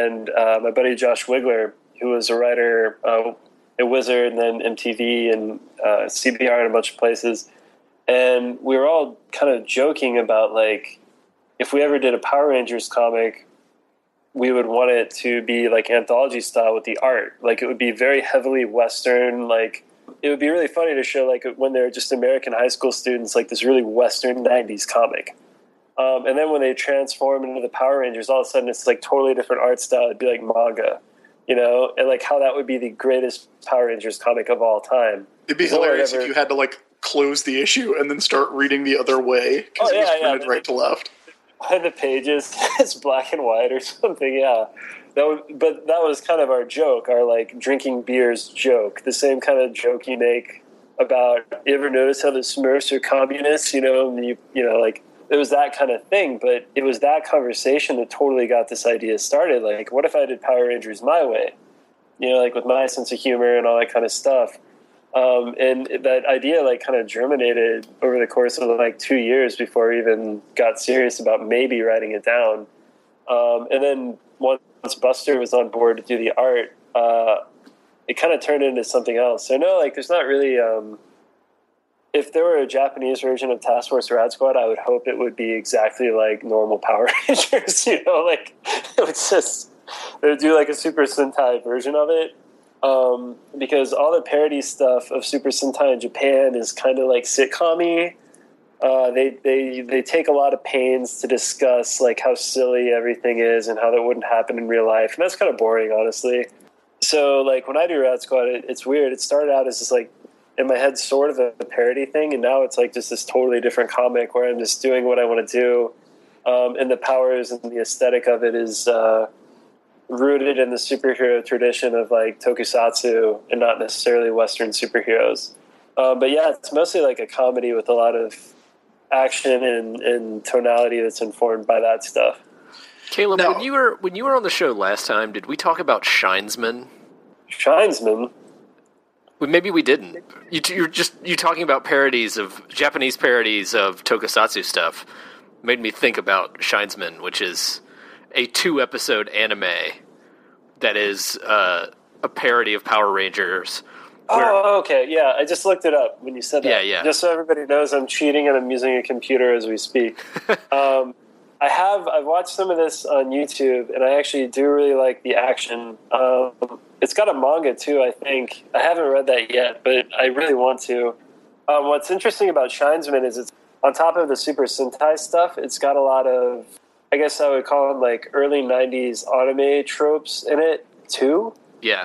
my buddy Josh Wigler, who was a writer at Wizard and then MTV and CBR and a bunch of places. And we were all kind of joking about, like, if we ever did a Power Rangers comic, we would want it to be like anthology style with the art. Like, it would be very heavily Western. Like, it would be really funny to show, like, when they're just American high school students, like this really Western 90s comic. And then when they transform into the Power Rangers, all of a sudden it's like totally different art style. It'd be like manga, you know, and like how that would be the greatest Power Rangers comic of all time. It'd be hilarious if you had to, like, close the issue and then start reading the other way because it was printed right to left. Behind the pages, it's black and white or something. Yeah, but that was kind of our joke, our like drinking beers joke. The same kind of joke you make about. You ever notice how the Smurfs are communists? You know, and you know, like it was that kind of thing. But it was that conversation that totally got this idea started. Like, what if I did Power Rangers my way? You know, like with my sense of humor and all that kind of stuff. And that idea like kind of germinated over the course of like 2 years before I even got serious about maybe writing it down. And then once Buster was on board to do the art, it kind of turned into something else. So no, like there's not really, if there were a Japanese version of Task Force Rad Squad, I would hope it would be exactly like normal Power Rangers, you know, like it would do like a Super Sentai version of it. Because all the parody stuff of Super Sentai in Japan is kind of like sitcom-y. They take a lot of pains to discuss like how silly everything is and how that wouldn't happen in real life, and that's kind of boring, honestly. So like when I do Rad Squad, it's weird. It started out as just like in my head sort of a parody thing, and now it's like just this totally different comic where I'm just doing what I want to do, and the powers and the aesthetic of it is rooted in the superhero tradition of like tokusatsu and not necessarily Western superheroes. But yeah, it's mostly like a comedy with a lot of action and tonality that's informed by that stuff. Caleb, Now, when you were on the show last time, did we talk about Shinesman? Shinesman? Well, maybe we didn't. You talking about Japanese parodies of tokusatsu stuff made me think about Shinesman, which is a 2-episode anime that is a parody of Power Rangers. Okay. Yeah, I just looked it up when you said that. Yeah. Just so everybody knows, I'm cheating and I'm using a computer as we speak. I've watched some of this on YouTube, and I actually do really like the action. It's got a manga too, I think. I haven't read that yet, but I really want to. What's interesting about Shinesman is it's on top of the Super Sentai stuff, it's got a lot of, I guess I would call them like early 90s anime tropes in it too. Yeah.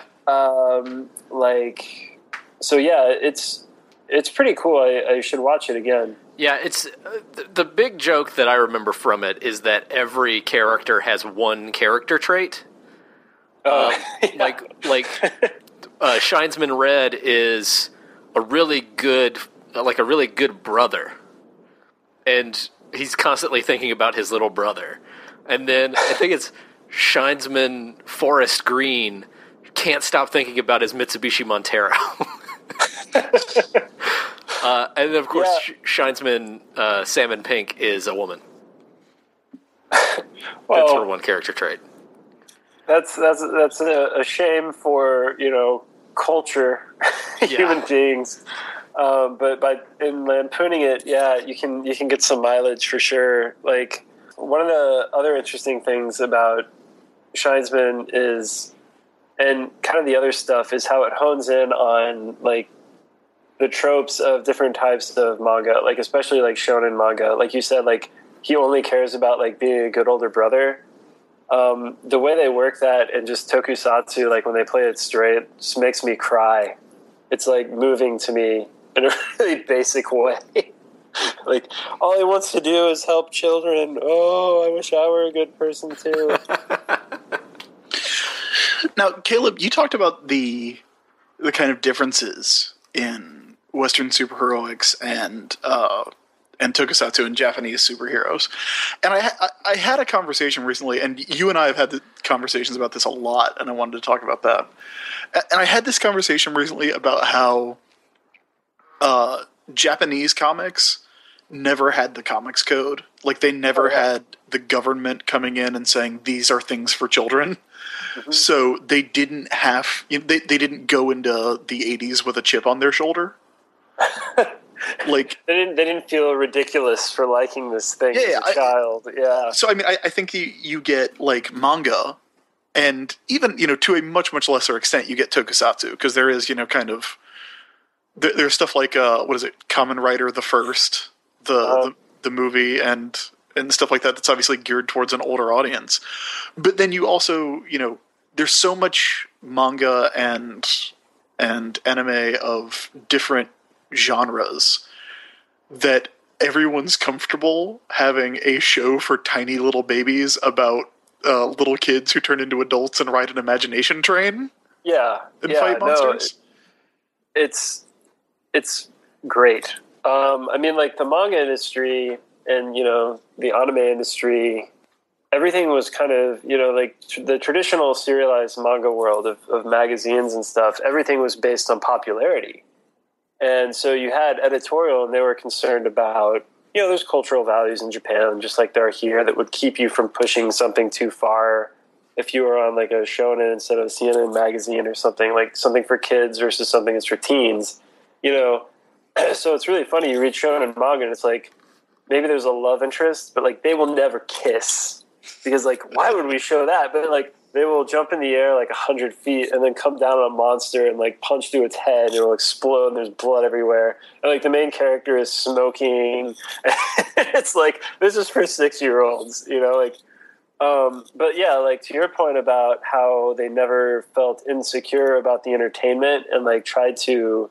So yeah, it's pretty cool. I should watch it again. Yeah, it's the big joke that I remember from it is that every character has one character trait. Yeah. Like Shinesman Red is a really good brother, and he's constantly thinking about his little brother. And then I think it's Shinesman Forest Green can't stop thinking about his Mitsubishi Montero. And then, of course, Shinesman Salmon Pink is a woman. Well, that's her one character trait. That's a shame for, you know, culture, human beings. But in lampooning it, yeah, you can get some mileage for sure. Like, one of the other interesting things about Shinesman is, and kind of the other stuff, is how it hones in on like the tropes of different types of manga, like especially like shonen manga. Like you said, like he only cares about like being a good older brother. the way they work that and just tokusatsu, like when they play it straight, just makes me cry. It's like moving to me in a really basic way. Like, all he wants to do is help children. Oh, I wish I were a good person too. Now, Caleb, you talked about the kind of differences in Western superheroics and tokusatsu and Japanese superheroes. And I had a conversation recently, and you and I have had the conversations about this a lot, and I wanted to talk about that. And I had this conversation recently about how Japanese comics never had the comics code. Like, they never had the government coming in and saying, these are things for children. Mm-hmm. So they didn't have, they didn't go into the 80s with a chip on their shoulder. Like, they didn't feel ridiculous for liking this thing as a child. Yeah. So, I mean, I think you get, like, manga, and even, to a much, much lesser extent, you get tokusatsu, because there is, kind of, there's stuff like, what is it, Kamen Rider the First, the movie, and stuff like that that's obviously geared towards an older audience. But then you also, there's so much manga and anime of different genres that everyone's comfortable having a show for tiny little babies about little kids who turn into adults and ride an imagination train. Yeah. And fight monsters. No, it's great. I mean, like, the manga industry and, the anime industry, everything was kind of, like the traditional serialized manga world of magazines and stuff, everything was based on popularity. And so you had editorial, and they were concerned about, there's cultural values in Japan, just like there are here, that would keep you from pushing something too far if you were on, like, a shonen instead of a CNN magazine or something, like something for kids versus something that's for teens, So it's really funny, you read shonen manga, and it's like, maybe there's a love interest, but, like, they will never kiss. Because, like, why would we show that? But, like, they will jump in the air, like, 100 feet and then come down on a monster and, like, punch through its head, and it'll explode, and there's blood everywhere. And, like, the main character is smoking. It's like, this is for 6-year-olds, like. But, yeah, like, to your point about how they never felt insecure about the entertainment and, like, tried to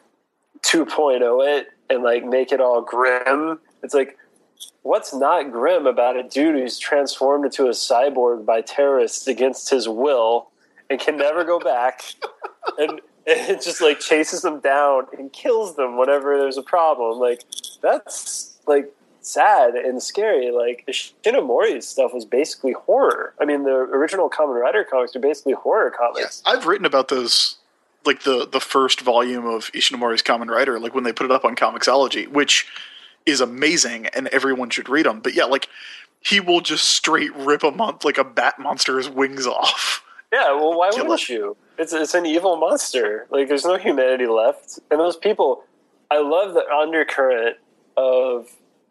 2.0 it and, like, make it all grim. It's like, what's not grim about a dude who's transformed into a cyborg by terrorists against his will and can never go back and it just, like, chases them down and kills them whenever there's a problem? Like, that's, like, sad and scary. Like, Ishinomori's stuff was basically horror. I mean, the original Kamen Rider comics are basically horror comics. Yeah, I've written about those, like, the first volume of Ishinomori's Kamen Rider, like, when they put it up on Comixology, which is amazing, and everyone should read them. But yeah, like, he will just straight rip like a bat monster's wings off. Yeah, well, why wouldn't you? It's an evil monster. Like, there's no humanity left. And those people, I love the undercurrent of,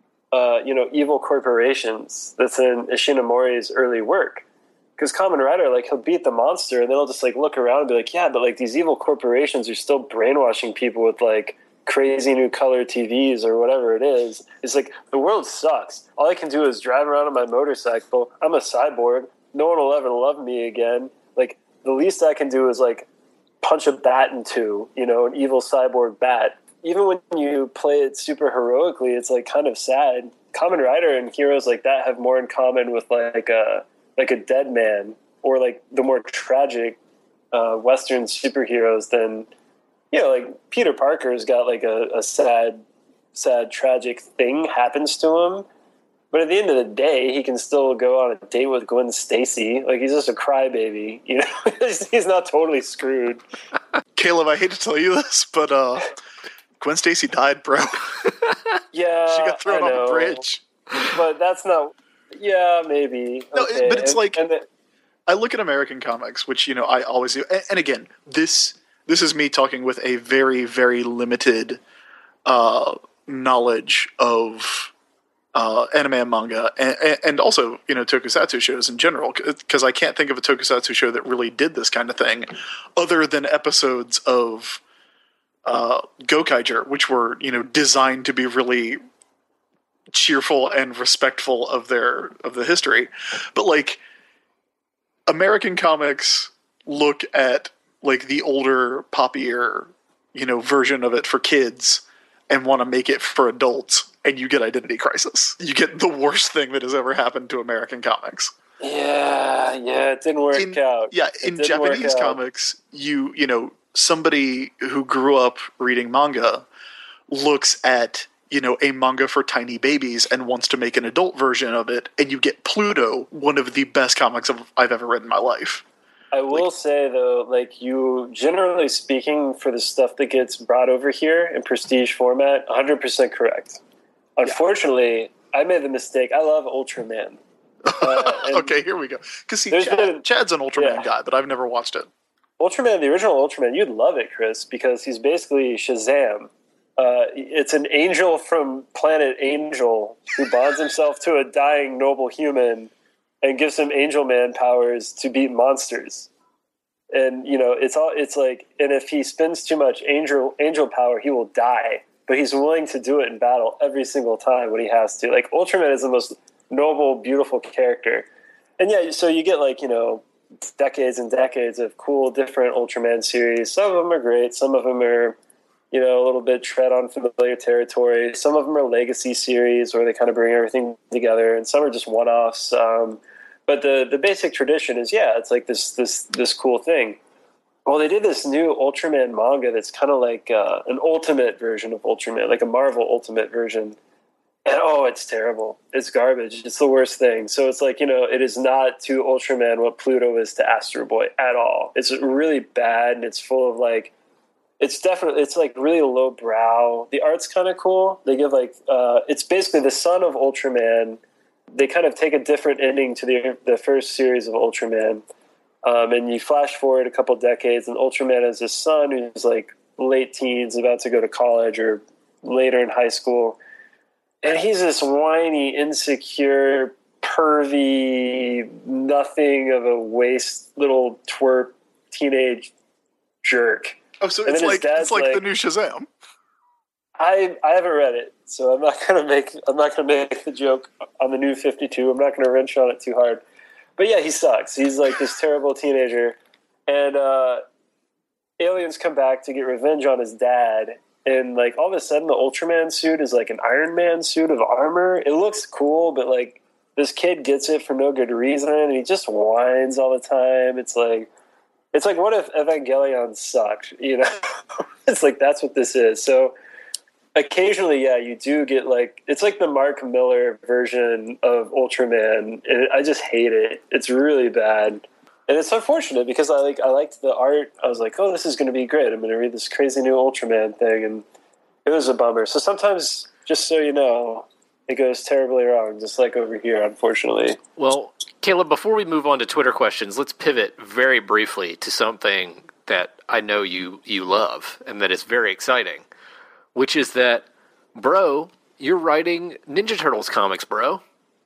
evil corporations that's in Ishinomori's early work. Because Kamen Rider, like, he'll beat the monster, and then he'll just, like, look around and be like, yeah, but, like, these evil corporations are still brainwashing people with, like, crazy new color TVs or whatever it is. It's like, the world sucks. All I can do is drive around on my motorcycle. I'm a cyborg. No one will ever love me again. Like, the least I can do is, like, punch a bat in two, an evil cyborg bat. Even when you play it super heroically, it's, like, kind of sad. Kamen Rider and heroes like that have more in common with, like a dead man, or, like, the more tragic Western superheroes than, like, Peter Parker's got, like, a sad, tragic thing happens to him. But at the end of the day, he can still go on a date with Gwen Stacy. Like, he's just a crybaby, He's not totally screwed. Caleb, I hate to tell you this, but Gwen Stacy died, bro. Yeah, she got thrown off a bridge. But that's not... Yeah, maybe. No, okay. But it's I look at American comics, which, I always do. And again, this is me talking with a very, very limited knowledge of anime and manga, and also, tokusatsu shows in general, because I can't think of a tokusatsu show that really did this kind of thing, other than episodes of Gokaiger, which were, designed to be really cheerful and respectful of the history. But, like, American comics look at like the older, poppier, version of it for kids and want to make it for adults, and you get Identity Crisis. You get the worst thing that has ever happened to American comics. Yeah, it didn't work out. Yeah, in Japanese comics, somebody who grew up reading manga looks at, a manga for tiny babies and wants to make an adult version of it, and you get Pluto, one of the best comics I've ever read in my life. I will say, though, you, generally speaking, for the stuff that gets brought over here in prestige format, 100% correct. Unfortunately, I made the mistake. I love Ultraman. Okay, here we go. Because Chad's an Ultraman guy, but I've never watched it. Ultraman, the original Ultraman, you'd love it, Chris, because he's basically Shazam. It's an angel from planet Angel who bonds himself to a dying noble human and gives him Angel Man powers to beat monsters. And, and if he spends too much angel power, he will die. But he's willing to do it in battle every single time when he has to. Ultraman is the most noble, beautiful character. And so you get decades and decades of cool, different Ultraman series. Some of them are great. Some of them are, a little bit tread on familiar territory. Some of them are legacy series where they kind of bring everything together, and some are just one-offs. But the basic tradition is, it's like this cool thing. Well, they did this new Ultraman manga that's kind of like an ultimate version of Ultraman, like a Marvel Ultimate version. And, it's terrible. It's garbage. It's the worst thing. So it's it is not to Ultraman what Pluto is to Astro Boy at all. It's really bad, and it's full of it's really low brow. The art's kind of cool. They give it's basically the son of Ultraman. They kind of take a different ending to the first series of Ultraman. And you flash forward a couple decades, and Ultraman has his son who's late teens, about to go to college or later in high school. And he's this whiny, insecure, pervy, nothing of a waist little twerp teenage jerk. Oh, so it's like the new Shazam. I haven't read it, so I'm not gonna make the joke on the new 52. I'm not gonna wrench on it too hard. But yeah, he sucks. He's this terrible teenager, and aliens come back to get revenge on his dad. And all of a sudden, the Ultraman suit is an Iron Man suit of armor. It looks cool, but this kid gets it for no good reason, and he just whines all the time. It's like what if Evangelion sucked? It's that's what this is. So occasionally, you do get it's like the Mark Miller version of Ultraman, and I just hate it. It's really bad. And it's unfortunate because I liked the art. I was like, this is going to be great. I'm going to read this crazy new Ultraman thing, and it was a bummer. So sometimes, just so you know, it goes terribly wrong, just like over here, unfortunately. Well, Caleb, before we move on to Twitter questions, let's pivot very briefly to something that I know you love and that is very exciting, which is that, bro, you're writing Ninja Turtles comics, bro.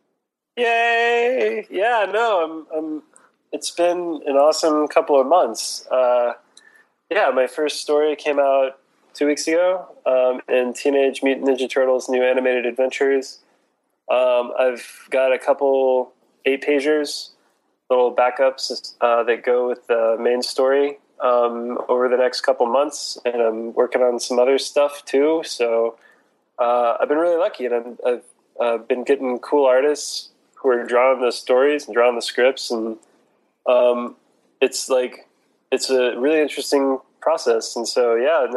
Yay! Yeah, no, I'm it's been an awesome couple of months. My first story came out 2 weeks ago in Teenage Mutant Ninja Turtles New Animated Adventures. I've got a couple 8-pagers, little backups that go with the main story over the next couple months, and I'm working on some other stuff too. So I've been really lucky, and I've been getting cool artists who are drawing the stories and drawing the scripts, and it's a really interesting process. And so,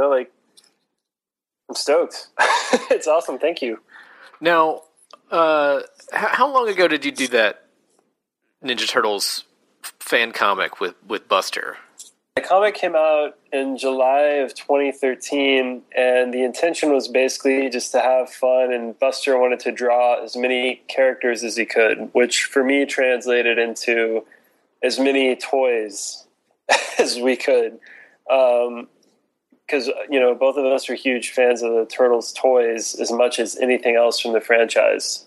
I'm stoked. It's awesome. Thank you. Now, how long ago did you do that Ninja Turtles fan comic with Buster? The comic came out in July of 2013, and the intention was basically just to have fun, and Buster wanted to draw as many characters as he could, which for me translated into as many toys as we could. Because, both of us are huge fans of the Turtles toys as much as anything else from the franchise.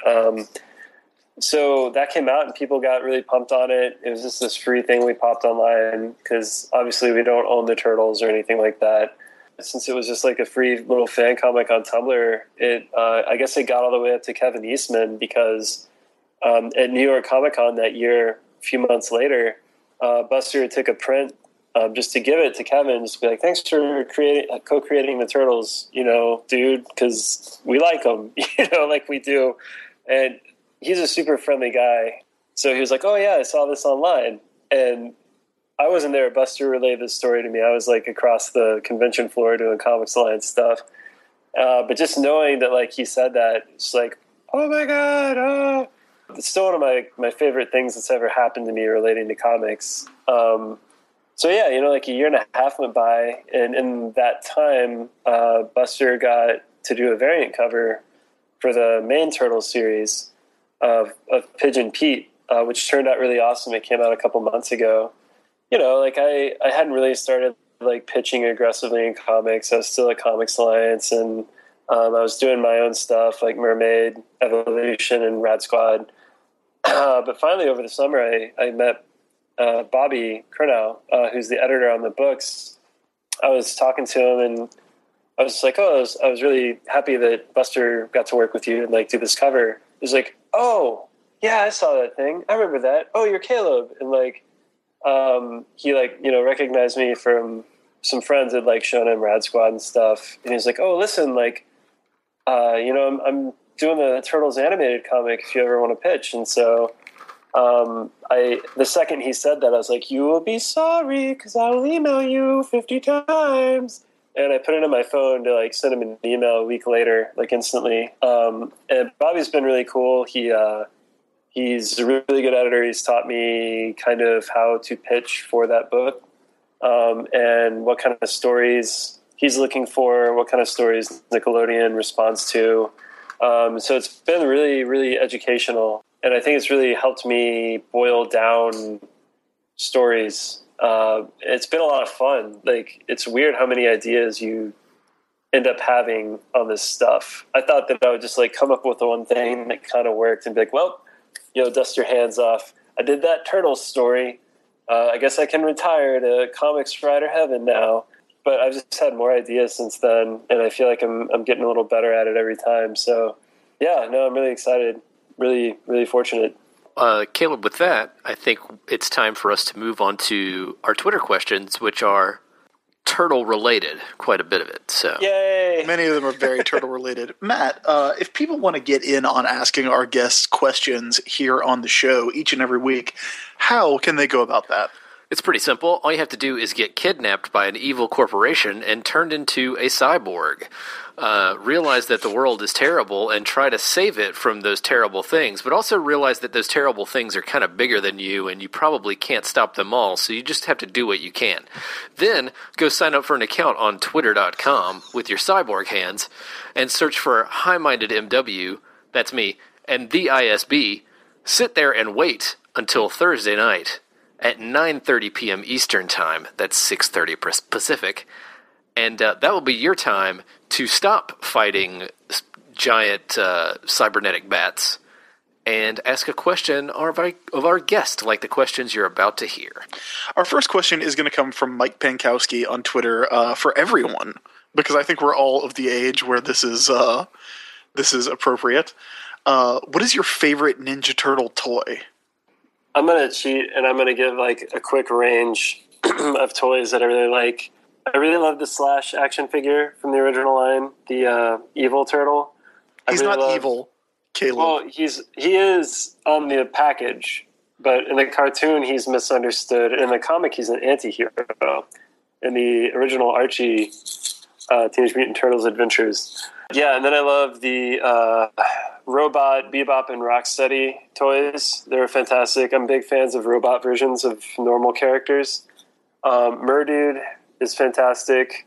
So that came out and people got really pumped on it. It was just this free thing we popped online because obviously we don't own the Turtles or anything like that. Since it was just a free little fan comic on Tumblr, I guess it got all the way up to Kevin Eastman because at New York Comic Con that year, few months later, Buster took a print just to give it to Kevin, just to be like, thanks for co-creating the Turtles, dude, because we like them, like we do. And he's a super friendly guy. So he was like, oh, yeah, I saw this online. And I wasn't there. Buster relayed this story to me. I was like across the convention floor doing Comics Alliance stuff. But just knowing that, like, he said that, it's like, oh, my God. Oh. It's still one of my favorite things that's ever happened to me relating to comics. So, yeah, like a year and a half went by. And in that time, Buster got to do a variant cover for the main Turtles series of Pigeon Pete, which turned out really awesome. It came out a couple months ago. Like I hadn't really started like pitching aggressively in comics. I was still at Comics Alliance, and I was doing my own stuff like Mermaid, Evolution, and Rad Squad. But finally, over the summer, I met Bobby Curnow, who's the editor on the books. I was talking to him, and I was like, I was really happy that Buster got to work with you and like do this cover. He was like, oh, yeah, I saw that thing. I remember that. Oh, you're Caleb. And like, he recognized me from some friends that like shown him Rad Squad and stuff. And he's like, oh, listen, like, I'm doing the Turtles animated comic if you ever want to pitch. And so, the second he said that, I was like, you will be sorry because I will email you 50 times. And I put it in my phone to like send him an email a week later, like instantly. And Bobby's been really cool. He's a really good editor. He's taught me kind of how to pitch for that book, and what kind of stories he's looking for, what kind of stories Nickelodeon responds to. So it's been really, really educational. And I think it's really helped me boil down stories. It's been a lot of fun. Like, it's weird how many ideas you end up having on this stuff. I thought that I would just like come up with the one thing that kind of worked and be like, well, dust your hands off. I did that Turtles story. I guess I can retire to comics writer heaven now. But I've just had more ideas since then, and I feel like I'm getting a little better at it every time. So, yeah, no, I'm really excited. Really, really fortunate. Caleb, with that, I think it's time for us to move on to our Twitter questions, which are turtle-related, quite a bit of it. So, yay! Many of them are very turtle-related. Matt, if people want to get in on asking our guests questions here on the show each and every week, how can they go about that? It's pretty simple. All you have to do is get kidnapped by an evil corporation and turned into a cyborg. Realize that the world is terrible and try to save it from those terrible things, but also realize that those terrible things are kind of bigger than you and you probably can't stop them all, so you just have to do what you can. Then go sign up for an account on Twitter.com with your cyborg hands and search for High-Minded MW, that's me, and the ISB. Sit there and wait until Thursday night at 9:30 p.m. Eastern Time, that's 6:30 Pacific, and that will be your time to stop fighting giant cybernetic bats and ask a question of our guest, like the questions you're about to hear. Our first question is going to come from Mike Pankowski on Twitter for everyone, because I think we're all of the age where this is appropriate. What is your favorite Ninja Turtle toy? I'm going to cheat, and I'm going to give like a quick range of toys that I really like. I really love the Slash action figure from the original line, the evil turtle. He's not evil, Caleb. Well, he is on the package, but in the cartoon, he's misunderstood. In the comic, he's an anti-hero. In the original Archie Teenage Mutant Turtles Adventures. Yeah, and then I love the Robot, Bebop, and Rocksteady toys. They're fantastic. I'm big fans of robot versions of normal characters. Murdude is fantastic.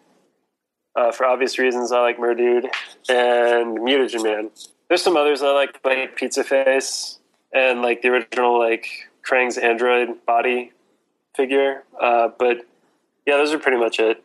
For obvious reasons, I like Murdude. And Mutagen Man. There's some others I like Pizza Face and like the original like Krang's android body figure. But yeah, those are pretty much it.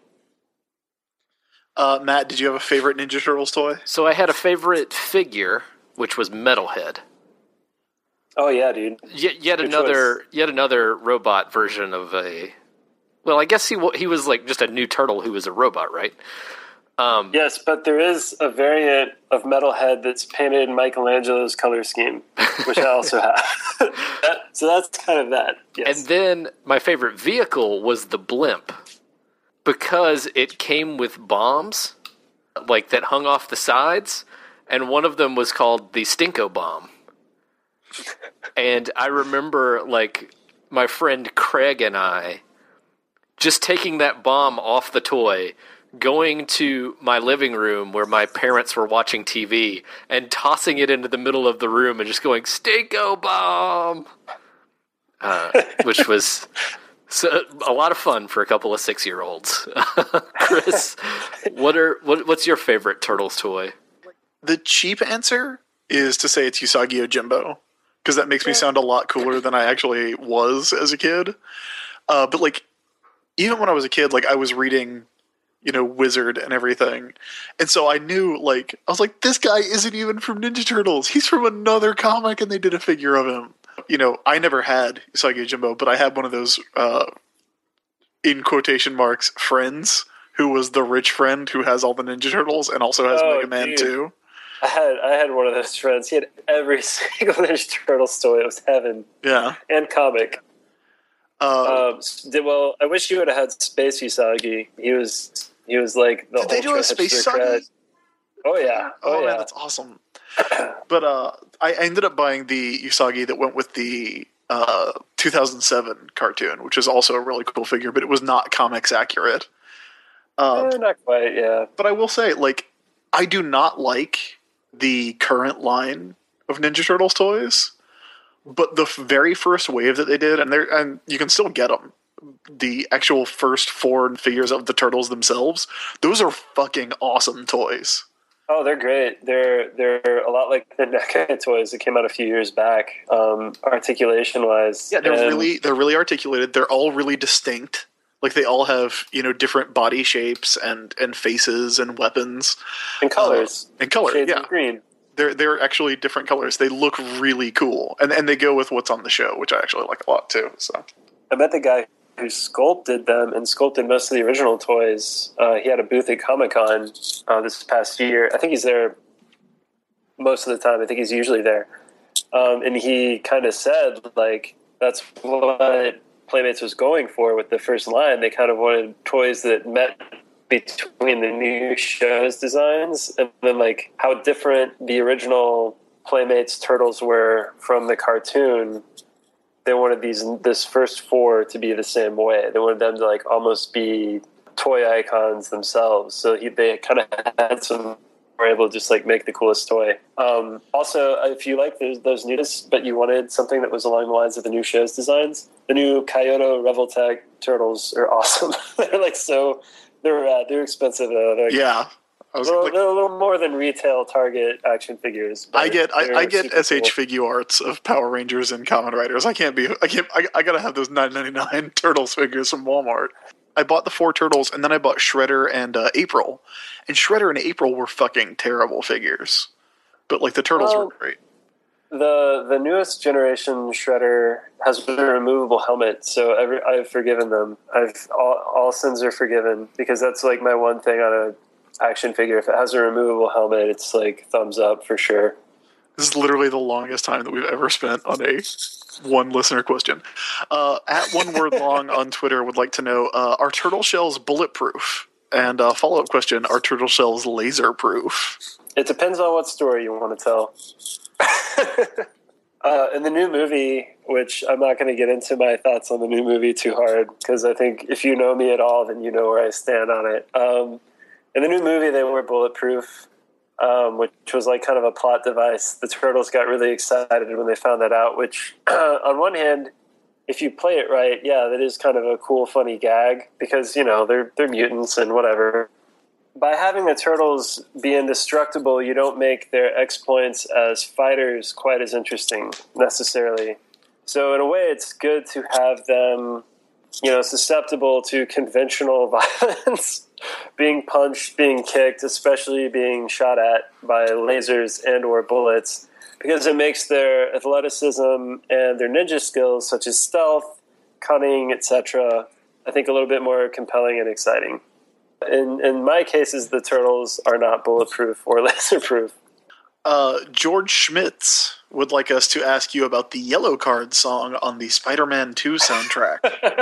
Matt, did you have a favorite Ninja Turtles toy? So I had a favorite figure, which was Metalhead. Oh yeah, dude. Yet another robot version of a. Well, I guess he was like just a new turtle who was a robot, right? Yes, but there is a variant of Metalhead that's painted in Michelangelo's color scheme, which I also have. So that's kind of that. Yes. And then my favorite vehicle was the blimp, because it came with bombs, like that hung off the sides, and one of them was called the Stinko Bomb. And I remember, like, my friend Craig and I just taking that bomb off the toy, going to my living room where my parents were watching TV, and tossing it into the middle of the room and just going, Stinko Bomb! Which was a lot of fun for a couple of 6-year-olds. Chris, what's your favorite Turtles toy? The cheap answer is to say it's Usagi Yojimbo, because that makes me sound a lot cooler than I actually was as a kid. But like, even when I was a kid, like I was reading, Wizard and everything, and so I knew, like, I was like, this guy isn't even from Ninja Turtles. He's from another comic, and they did a figure of him. I never had Usagi Yojimbo, but I had one of those, in quotation marks, friends, who was the rich friend who has all the Ninja Turtles and also has Mega Man too. I had one of those friends. He had every single Ninja Turtles toy. It was heaven. Yeah. And comic. Well, I wish you would have had Space Usagi. He was like the Did they do a Space Usagi? Oh yeah. Oh man, that's awesome. But I ended up buying the Usagi that went with the 2007 cartoon, which is also a really cool figure, but it was not comics accurate. Not quite, yeah. But I will say, like, I do not like the current line of Ninja Turtles toys, but the very first wave that they did, and you can still get them, the actual first 4 figures of the Turtles themselves, those are fucking awesome toys. Oh, they're great. They're a lot like the NECA toys that came out a few years back, articulation-wise. Yeah, they're really articulated. They're all really distinct. Like, they all have, different body shapes and faces and weapons. And colors. And color, Shades yeah. of green. They're actually different colors. They look really cool. And they go with what's on the show, which I actually like a lot, too. So I met the guy who sculpted them and sculpted most of the original toys. He had a booth at Comic-Con this past year. I think he's there most of the time. I think he's usually there. And he kind of said, like, that's what Playmates was going for with the first line. They kind of wanted toys that met between the new show's designs and then, like, how different the original Playmates Turtles were from the cartoon. They wanted this first 4 to be the same way. They wanted them to, like, almost be toy icons themselves. So they kind of had were able to just, like, make the coolest toy. Also, if you like those newness, but you wanted something that was along the lines of the new show's designs, the new Kyoto Revoltech Turtles are awesome. They're like they're expensive though. yeah. They're a little more than retail Target action figures. I get SH Figure Arts of Power Rangers and Kamen Riders. I gotta have those $9.99 Turtles figures from Walmart. I bought the 4 Turtles, and then I bought Shredder and April. And Shredder and April were fucking terrible figures. But, like, the Turtles were great. The newest generation Shredder has a removable helmet, so I've forgiven them. All sins are forgiven, because that's, like, my one thing on a action figure. If it has a removable helmet, it's, like, thumbs up for sure. This is literally the longest time that we've ever spent on a one listener question. At One Word Long on Twitter would like to know, are turtle shells bulletproof? And follow-up question, are turtle shells laser-proof? It depends on what story you want to tell. In the new movie, which I'm not going to get into my thoughts on the new movie too hard, because I think if you know me at all, then you know where I stand on it. In the new movie, they were bulletproof, which was like kind of a plot device. The Turtles got really excited when they found that out, which on one hand, if you play it right, yeah, that is kind of a cool, funny gag, because, they're mutants and whatever. By having the Turtles be indestructible, you don't make their exploits as fighters quite as interesting, necessarily. So in a way, it's good to have them, susceptible to conventional violence, being punched, being kicked, especially being shot at by lasers and or bullets, because it makes their athleticism and their ninja skills, such as stealth, cunning, etc., I think a little bit more compelling and exciting. In my cases, the turtles are not bulletproof or laserproof. George Schmitz would like us to ask you about the Yellow Card song on the Spider-Man 2 soundtrack.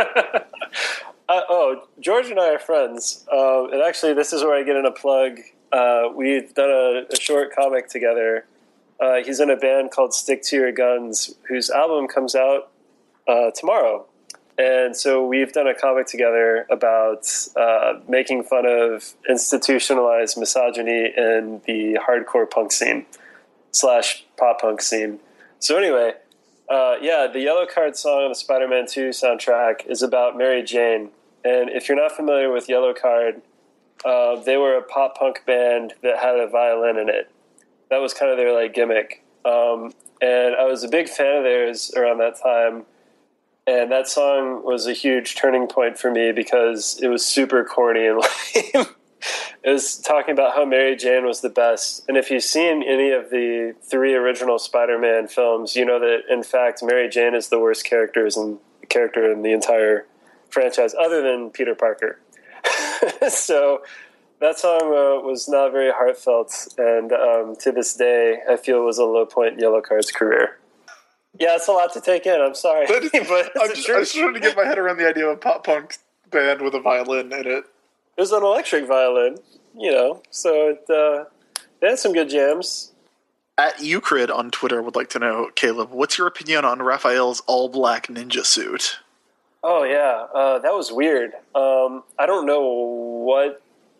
George and I are friends. And actually, this is where I get in a plug. We've done a short comic together. He's in a band called Stick to Your Guns, whose album comes out tomorrow. And so we've done a comic together about making fun of institutionalized misogyny in the hardcore punk scene / pop punk scene. So anyway, the Yellow Card song on the Spider-Man 2 soundtrack is about Mary Jane. And if you're not familiar with Yellow Card, they were a pop punk band that had a violin in it. That was kind of their like gimmick. And I was a big fan of theirs around that time. And that song was a huge turning point for me because it was super corny and lame. It was talking about how Mary Jane was the best. And if you've seen any of the 3 original Spider-Man films, you know that, in fact, Mary Jane is the worst character in the entire franchise, other than Peter Parker. So that song was not very heartfelt. And to this day, I feel it was a low point in Yellow Card's career. Yeah, it's a lot to take in. I'm sorry. But I'm just trying to get my head around the idea of a pop punk band with a violin in it. It was an electric violin, so they had some good jams. At Eucrid on Twitter would like to know, Caleb, what's your opinion on Raphael's all-black ninja suit? Oh, yeah. That was weird. I don't know what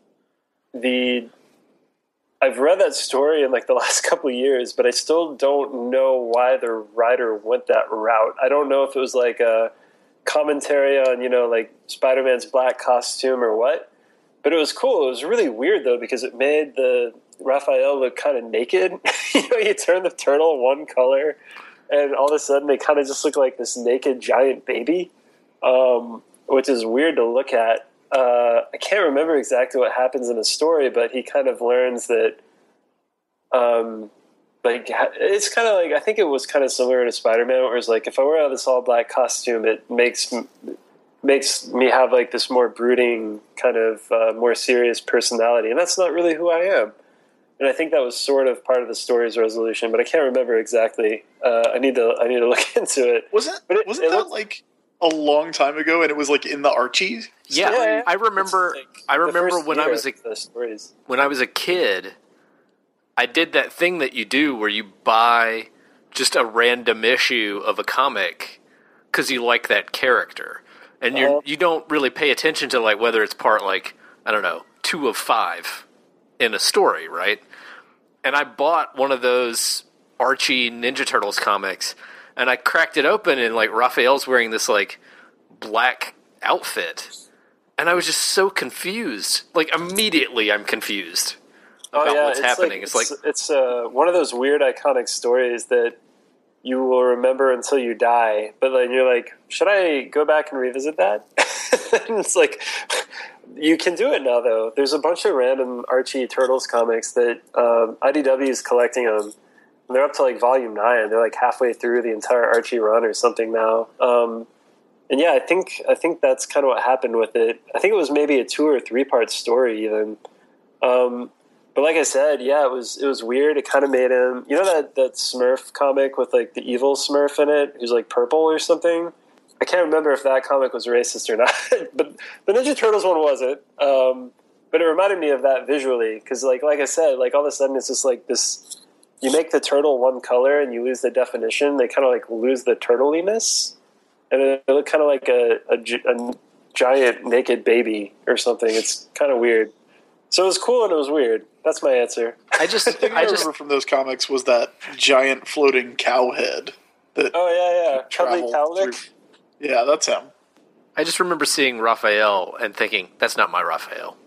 I've read that story in like the last couple of years, but I still don't know why the writer went that route. I don't know if it was like a commentary on, like Spider-Man's black costume or what, but it was cool. It was really weird though, because it made the Raphael look kind of naked. You turn the turtle one color and all of a sudden they kind of just look like this naked giant baby, which is weird to look at. I can't remember exactly what happens in the story, but he kind of learns that, it's kind of like, I think it was kind of similar to Spider-Man, where it's like, if I wear this all black costume, it makes me have like this more brooding kind of more serious personality, and that's not really who I am. And I think that was sort of part of the story's resolution, but I can't remember exactly. I need to look into it. Wasn't that like a long time ago, and it was like in the Archie? Yeah, I remember. I remember when I was a kid, I did that thing that you do where you buy just a random issue of a comic because you like that character, and you don't really pay attention to like whether it's part like 2 of 5 in a story, right? And I bought one of those Archie Ninja Turtles comics, and I cracked it open, and like Raphael's wearing this like black outfit. And I was just so confused. Like, immediately I'm confused about what's happening. It's one of those weird, iconic stories that you will remember until you die. But then you're like, should I go back and revisit that? And it's like, you can do it now, though. There's a bunch of random Archie Turtles comics that IDW is collecting them. And they're up to, like, volume 9. They're, like, halfway through the entire Archie run or something now. And yeah, I think that's kind of what happened with it. I think it was maybe a 2 or 3 part story even. But like I said, yeah, it was weird. It kind of made him, that Smurf comic with like the evil Smurf in it, who's like purple or something. I can't remember if that comic was racist or not, but the Ninja Turtles one wasn't. But it reminded me of that visually because like I said, like all of a sudden it's just like this. You make the turtle one color and you lose the definition. They kind of like lose the turtliness. And it looked kind of like a giant naked baby or something. It's kind of weird. So it was cool and it was weird. That's my answer. I remember from those comics was that giant floating cow head. Cuddly Cowlick? Yeah, that's him. I just remember seeing Raphael and thinking, that's not my Raphael.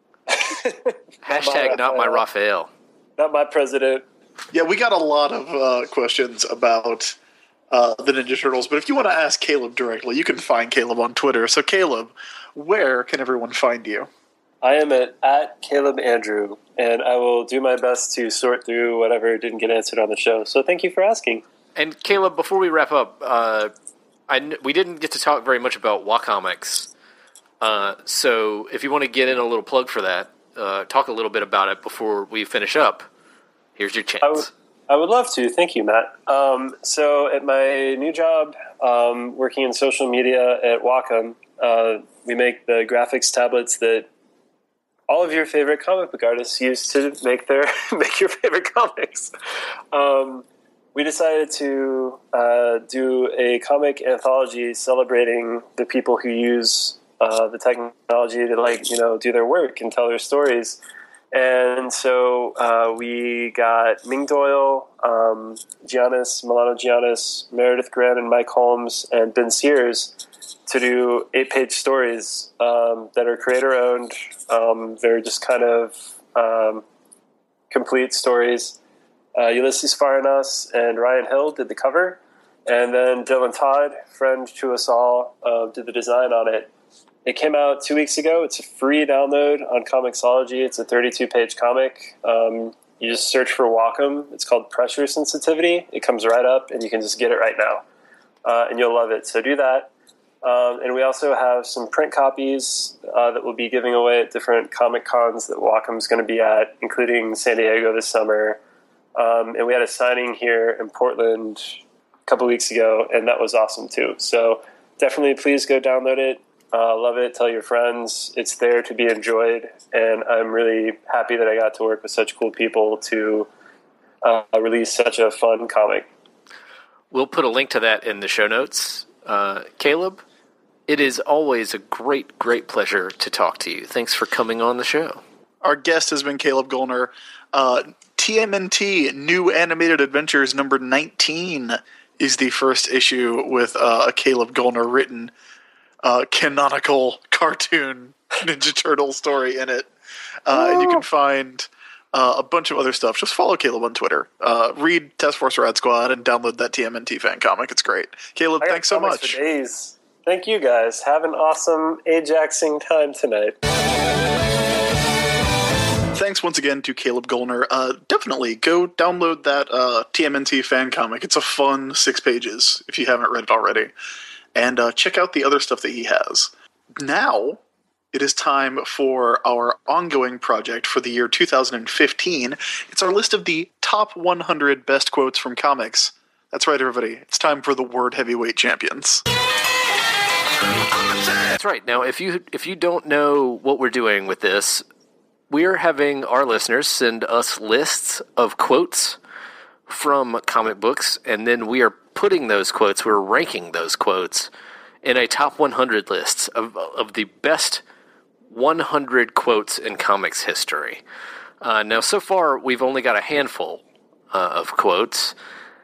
Hashtag not my Raphael. Not my president. Yeah, we got a lot of questions about the Ninja Turtles, but if you want to ask Caleb directly, you can find Caleb on Twitter. So Caleb, where can everyone find you? I am at Caleb Andrew, and I will do my best to sort through whatever didn't get answered on the show. So thank you for asking. And Caleb, before we wrap up, we didn't get to talk very much about Wacomics. So if you want to get in a little plug for that, talk a little bit about it before we finish up. Here's your chance. I would love to. Thank you, Matt. So at my new job, working in social media at Wacom, we make the graphics tablets that all of your favorite comic book artists use to make your favorite comics. We decided to do a comic anthology celebrating the people who use the technology to do their work and tell their stories. And so we got Ming Doyle, Milano Giannis, Meredith Grant, and Mike Holmes, and Ben Sears to do 8-page stories that are creator-owned. They're just kind of complete stories. Ulysses Farinas and Ryan Hill did the cover, and then Dylan Todd, friend to us all, did the design on it. It came out 2 weeks ago. It's a free download on Comixology. It's a 32-page comic. You just search for Wacom. It's called Pressure Sensitivity. It comes right up, and you can just get it right now. And you'll love it. So do that. And we also have some print copies that we'll be giving away at different Comic Cons that Wacom's going to be at, including San Diego this summer. And we had a signing here in Portland a couple weeks ago, and that was awesome too. So definitely please go download it. Love it. Tell your friends. It's there to be enjoyed, and I'm really happy that I got to work with such cool people to release such a fun comic. We'll put a link to that in the show notes. Caleb, it is always a great, great pleasure to talk to you. Thanks for coming on the show. Our guest has been Caleb Goellner. TMNT New Animated Adventures number 19 is the first issue with a Caleb Goellner written canonical cartoon Ninja Turtle story in it. And you can find a bunch of other stuff. Just follow Caleb on Twitter. Read Task Force Rad Squad and download that TMNT fan comic. It's great. Caleb, thanks so much. For days. Thank you, guys. Have an awesome Ajaxing time tonight. Thanks once again to Caleb Goellner. Definitely go download that TMNT fan comic. It's a fun 6 pages if you haven't read it already. And check out the other stuff that he has. Now, it is time for our ongoing project for the year 2015. It's our list of the top 100 best quotes from comics. That's right, everybody. It's time for the Word Heavyweight Champions. That's right. Now, if you don't know what we're doing with this, we're having our listeners send us lists of quotes from comic books, and then we are putting those quotes, we're ranking those quotes in a top 100 list of the best 100 quotes in comics history. Now, so far, we've only got a handful of quotes,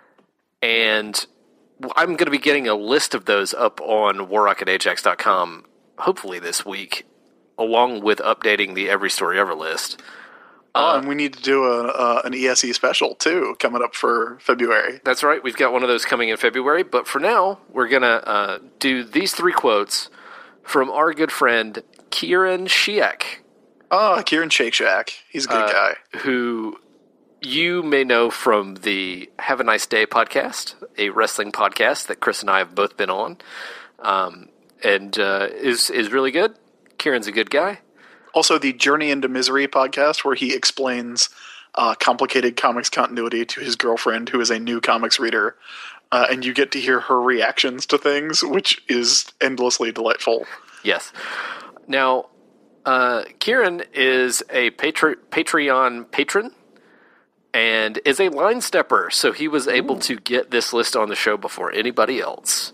and I'm going to be getting a list of those up on warrocketajax.com hopefully this week, along with updating the Every Story Ever list. And we need to do an ESE special, too, coming up for February. That's right. We've got one of those coming in February. But for now, we're going to do these 3 quotes from our good friend Kieran Shiek. Kieran Shake Shack. He's a good guy. Who you may know from the Have a Nice Day podcast, a wrestling podcast that Chris and I have both been on, and is really good. Kieran's a good guy. Also, the Journey into Misery podcast, where he explains complicated comics continuity to his girlfriend, who is a new comics reader, and you get to hear her reactions to things, which is endlessly delightful. Yes. Now, Kieran is a Patreon patron and is a line stepper, so he was able to get this list on the show before anybody else.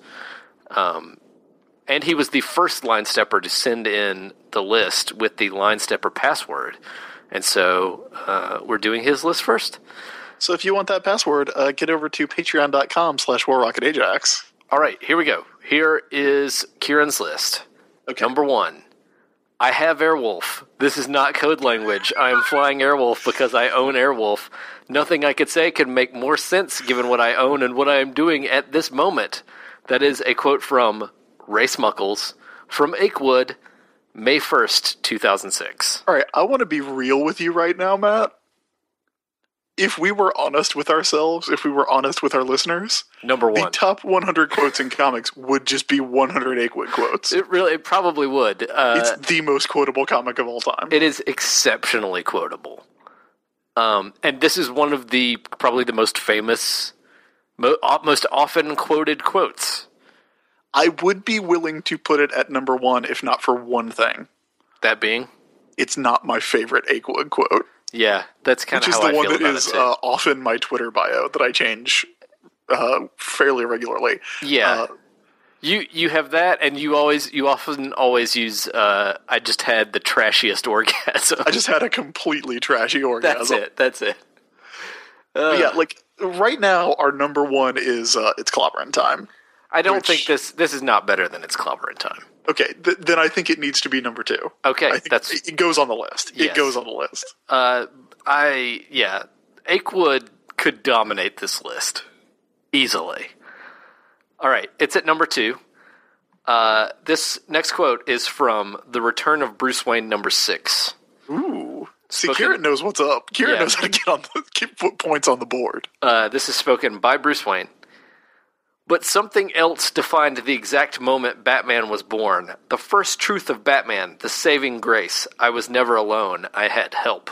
And he was the first line stepper to send in the list with the line stepper password. And so we're doing his list first. So if you want that password, get over to patreon.com/warrocketajax. All right, here we go. Here is Kieran's list. Okay. Number 1, I have Airwolf. This is not code language. I am flying Airwolf because I own Airwolf. Nothing I could say could make more sense given what I own and what I am doing at this moment. That is a quote from Ray Smuckles from Achewood, May 1st, 2006. All right, I want to be real with you right now, Matt. if we were honest with ourselves, if we were honest with our listeners, Number the one. top 100 quotes in comics would just be 100 Aquid quotes. It probably would. It's the most quotable comic of all time. It is exceptionally quotable. And this is one of the probably the most famous, most often quoted quotes. I would be willing to put it at number one if not for one thing. That being, It's not my favorite Aquid quote, yeah, that's kind which of is how the I one feel that about is it too. often my Twitter bio that I change fairly regularly. Yeah. You have that, and you often always use. I just had the trashiest orgasm. I just had a completely trashy orgasm. That's it. But yeah, like right now, our number one is it's Clobbering Time. I don't Which- think this is not better than It's Clobbering Time. Okay, then I think it needs to be number two. Okay, I think that's it goes on the list. Yes. It goes on the list. Aquid could dominate this list easily. All right, it's at number 2. This next quote is from The Return of Bruce Wayne number 6. Ooh, see, Spoken- Kieran knows what's up. Kieran Yeah. knows how to put points on the board. This is spoken by Bruce Wayne. But something else defined the exact moment Batman was born. The first truth of Batman, the saving grace. I was never alone. I had help.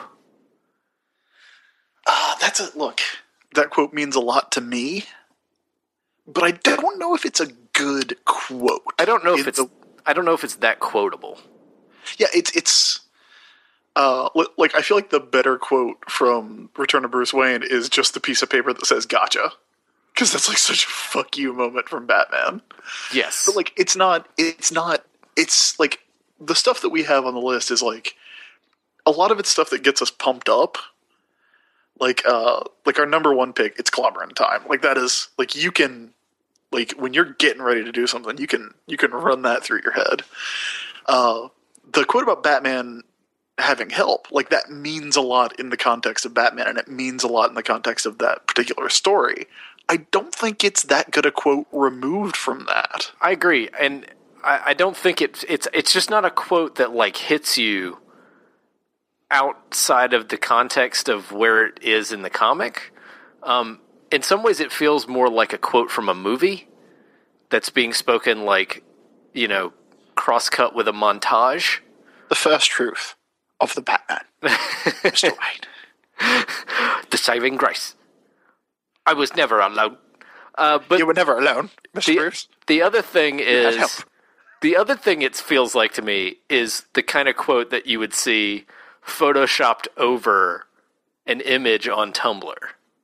That's a look. That quote means a lot to me, but I don't know if it's a good quote. I don't know if It's it's that quotable. Yeah, it's like I feel like the better quote from Return of Bruce Wayne is just the piece of paper that says "Gotcha," because that's like such a fuck you moment from Batman. Yes. But like, it's not. It's like the stuff that we have on the list is like a lot of it's stuff that gets us pumped up. Like our number one pick, it's Clobbering Time. Like that is like you can like when you're getting ready to do something, you can run that through your head. The quote about Batman having help, like that means a lot in the context of Batman, and it means a lot in the context of that particular story. I don't think it's that good a quote removed from that. I agree, and I don't think it's just not a quote that like hits you outside of the context of where it is in the comic. In some ways, it feels more like a quote from a movie that's being spoken like, cross-cut with a montage. The first truth of the Batman, Mr. Wayne. The saving grace. I was never alone. But You were never alone, Mr. Bruce. the other thing had help. is, the other thing it feels like to me is the kind of quote that you would see photoshopped over an image on Tumblr.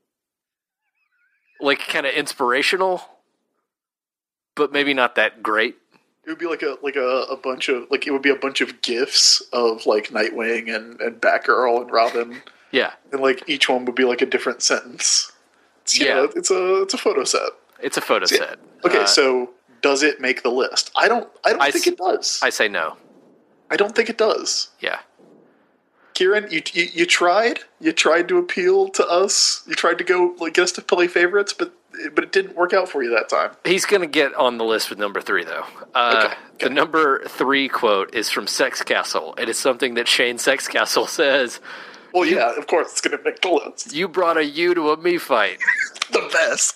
Like kind of inspirational, but maybe not that great. It would be like a bunch of it would be a bunch of gifs of like Nightwing and Batgirl and Robin, Yeah. and like each one would be like a different sentence. It's, Yeah. it's a photo set. It's a photo set. Okay, so does it make the list? I don't think it does. I say no. I don't think it does. Yeah. Kieran, you tried to appeal to us. You tried to go like get us to play favorites, but it didn't work out for you that time. He's going to get on the list with number 3, though. Okay. The number 3 quote is from Sex Castle. It is something that Shane Sex Castle says, Well, yeah, of course it's going to make the list. "You brought a you to a me fight." The best.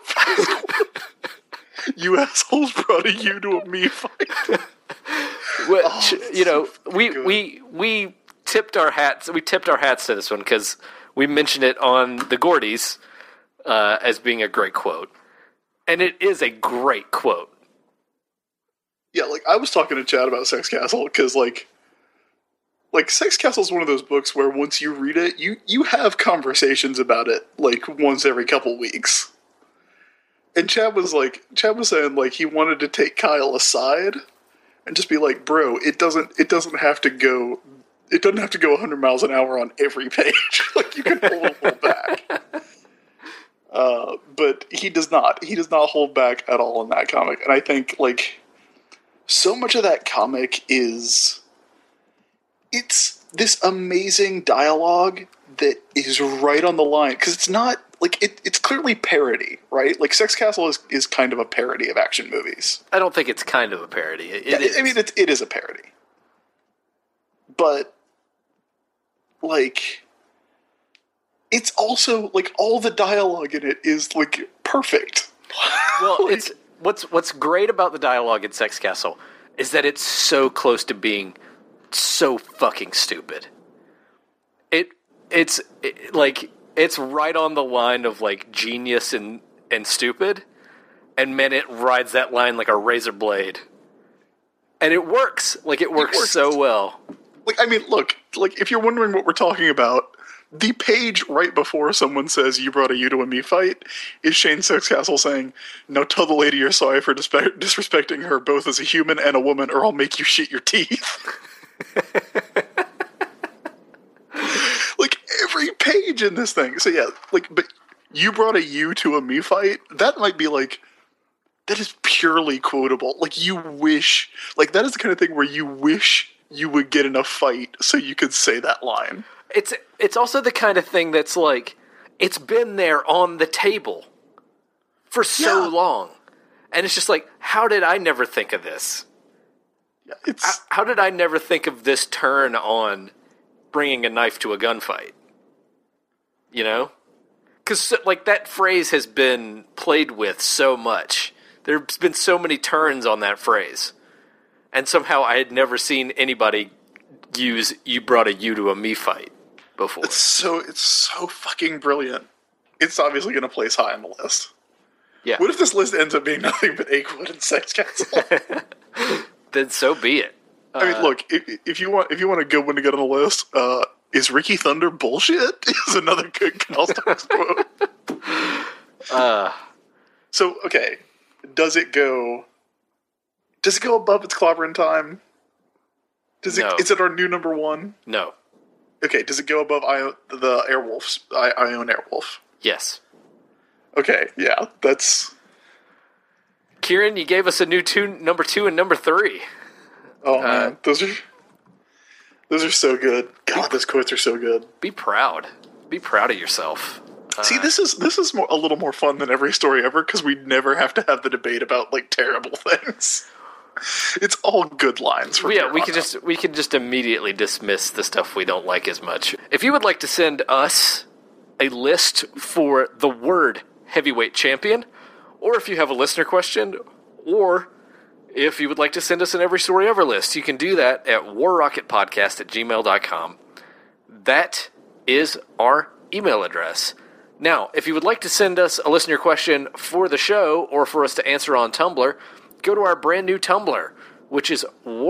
You assholes brought a you to a me fight. Which, good. we tipped our hats. We tipped our hats to this one because we mentioned it on the Gordies as being a great quote, and it is a great quote. Yeah, like I was talking to Chad about Sex Castle because like Sex Castle is one of those books where once you read it, you have conversations about it like once every couple weeks. And Chad was saying like he wanted to take Kyle aside and just be like, bro, it doesn't have to go 100 miles an hour on every page. Like you can hold a little back. But he does not. He does not hold back at all in that comic. And I think like so much of that comic it's this amazing dialogue that is right on the line because it's not like it's clearly parody, right? Like Sex Castle is kind of a parody of action movies. I don't think it's kind of a parody. It is. I mean, it is a parody, but like it's also, like, all the dialogue in it is, like, perfect. Well, Like, it's what's great about the dialogue in Sex Castle is that it's so close to being so fucking stupid. It's right on the line of, like, genius and stupid, and man, it rides that line like a razor blade. And it works. Like, it works so well. like, I mean, look, like, if you're wondering what we're talking about, the page right before someone says, "You brought a you to a me fight," is Shane Sexcastle saying, "Now tell the lady you're sorry for disrespecting her both as a human and a woman, or I'll make you shit your teeth." Like, every page in this thing. So yeah, like, but you brought a you to a me fight? That might be, like, that is purely quotable. Like, you wish, like, that is the kind of thing where you wish you would get in a fight so you could say that line. It's also the kind of thing that's like, it's been there on the table for so long. And it's just like, how did I never think of this? Yeah, How did I never think of this turn on bringing a knife to a gunfight? You know? Because, like, that phrase has been played with so much. There's been so many turns on that phrase. And somehow I had never seen anybody use "you brought a you to a me fight" before. It's so fucking brilliant. It's obviously going to place high on the list. Yeah. What if this list ends up being nothing but Achewood and Sex Castle? Then so be it. I mean, look, if you want a good one to get on the list, is Ricky Thunder bullshit? Is another good Cal Stocks quote. So, okay, does it go above its clobbering time? No. Is it our new number one? No. Okay, does it go above the Airwolf's Ion Airwolf? Yes. Okay, yeah, that's... Kieran, you gave us a new number 2 and number 3. Oh, man, those are so good. God, those quotes are so good. Be proud. Be proud of yourself. See, this is a little more fun than every story ever, because we never have to have the debate about, like, terrible things. It's all good lines. From we can just immediately dismiss the stuff we don't like as much. If you would like to send us a list for the word heavyweight champion, or if you have a listener question, or if you would like to send us an every story ever list, you can do that at warrocketpodcast@gmail.com. That is our email address. Now, if you would like to send us a listener question for the show or for us to answer on Tumblr, go to our brand new Tumblr, which is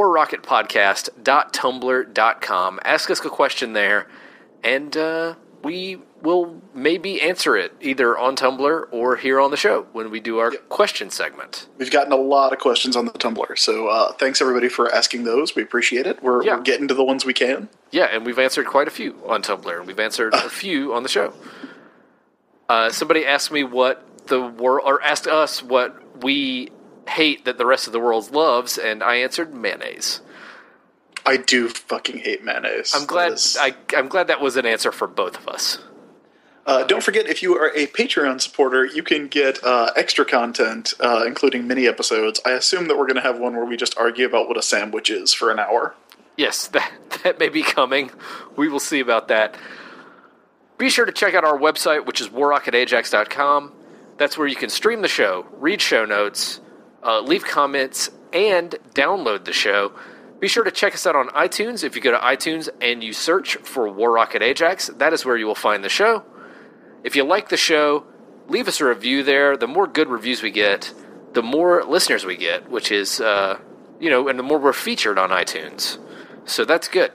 warrocketpodcast.tumblr.com. Ask us a question there, and we will maybe answer it either on Tumblr or here on the show when we do our question segment. We've gotten a lot of questions on the Tumblr, so thanks everybody for asking those. We appreciate it. We're getting to the ones we can. Yeah, and we've answered quite a few on Tumblr. We've answered a few on the show. Somebody asked me asked us what we hate that the rest of the world loves, and I answered mayonnaise. I do fucking hate mayonnaise. I'm glad that was an answer for both of us. Don't forget, if you are a Patreon supporter, you can get extra content, including mini episodes. I assume that we're going to have one where we just argue about what a sandwich is for an hour. Yes, that may be coming. We will see about that. Be sure to check out our website, which is warrocketajax.com. That's where you can stream the show, read show notes, leave comments, and download the show. Be sure to check us out on iTunes. If you go to iTunes and you search for War Rocket Ajax, that is where you will find the show. If you like the show, leave us a review there. The more good reviews we get, the more listeners we get, which is, and the more we're featured on iTunes. So that's good.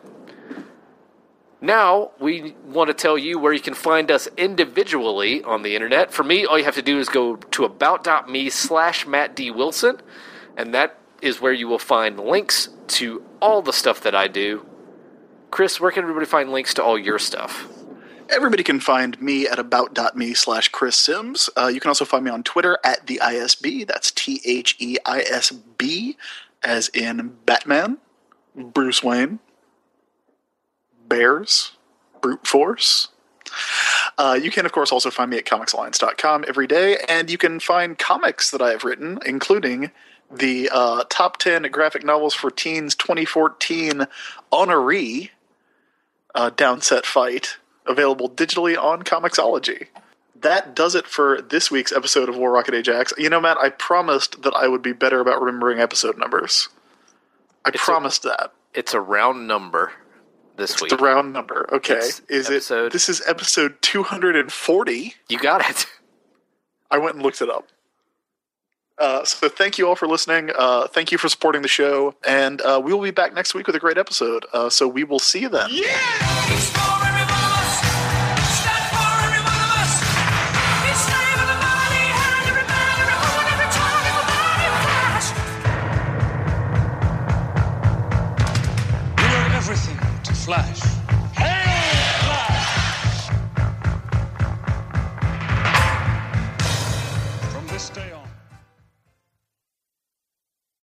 Now, we want to tell you where you can find us individually on the internet. For me, all you have to do is go to about.me/Matt D. Wilson, and that is where you will find links to all the stuff that I do. Chris, where can everybody find links to all your stuff? Everybody can find me at about.me/Chris Sims. You can also find me on Twitter at the ISB. That's THEISB, as in Batman, Bruce Wayne, Bears, Brute Force. You can, of course, also find me at comicsalliance.com every day, and you can find comics that I have written, including the top 10 graphic novels for teens 2014 honoree downset fight available digitally on Comixology. That does it for this week's episode of War Rocket Ajax. You know, Matt, I promised that I would be better about remembering episode numbers. I promised that. It's a round number this week. It's a round number. Okay. This is episode 240. You got it. I went and looked it up. So thank you all for listening. Thank you for supporting the show. And we will be back next week with a great episode. So we will see you then. Yeah!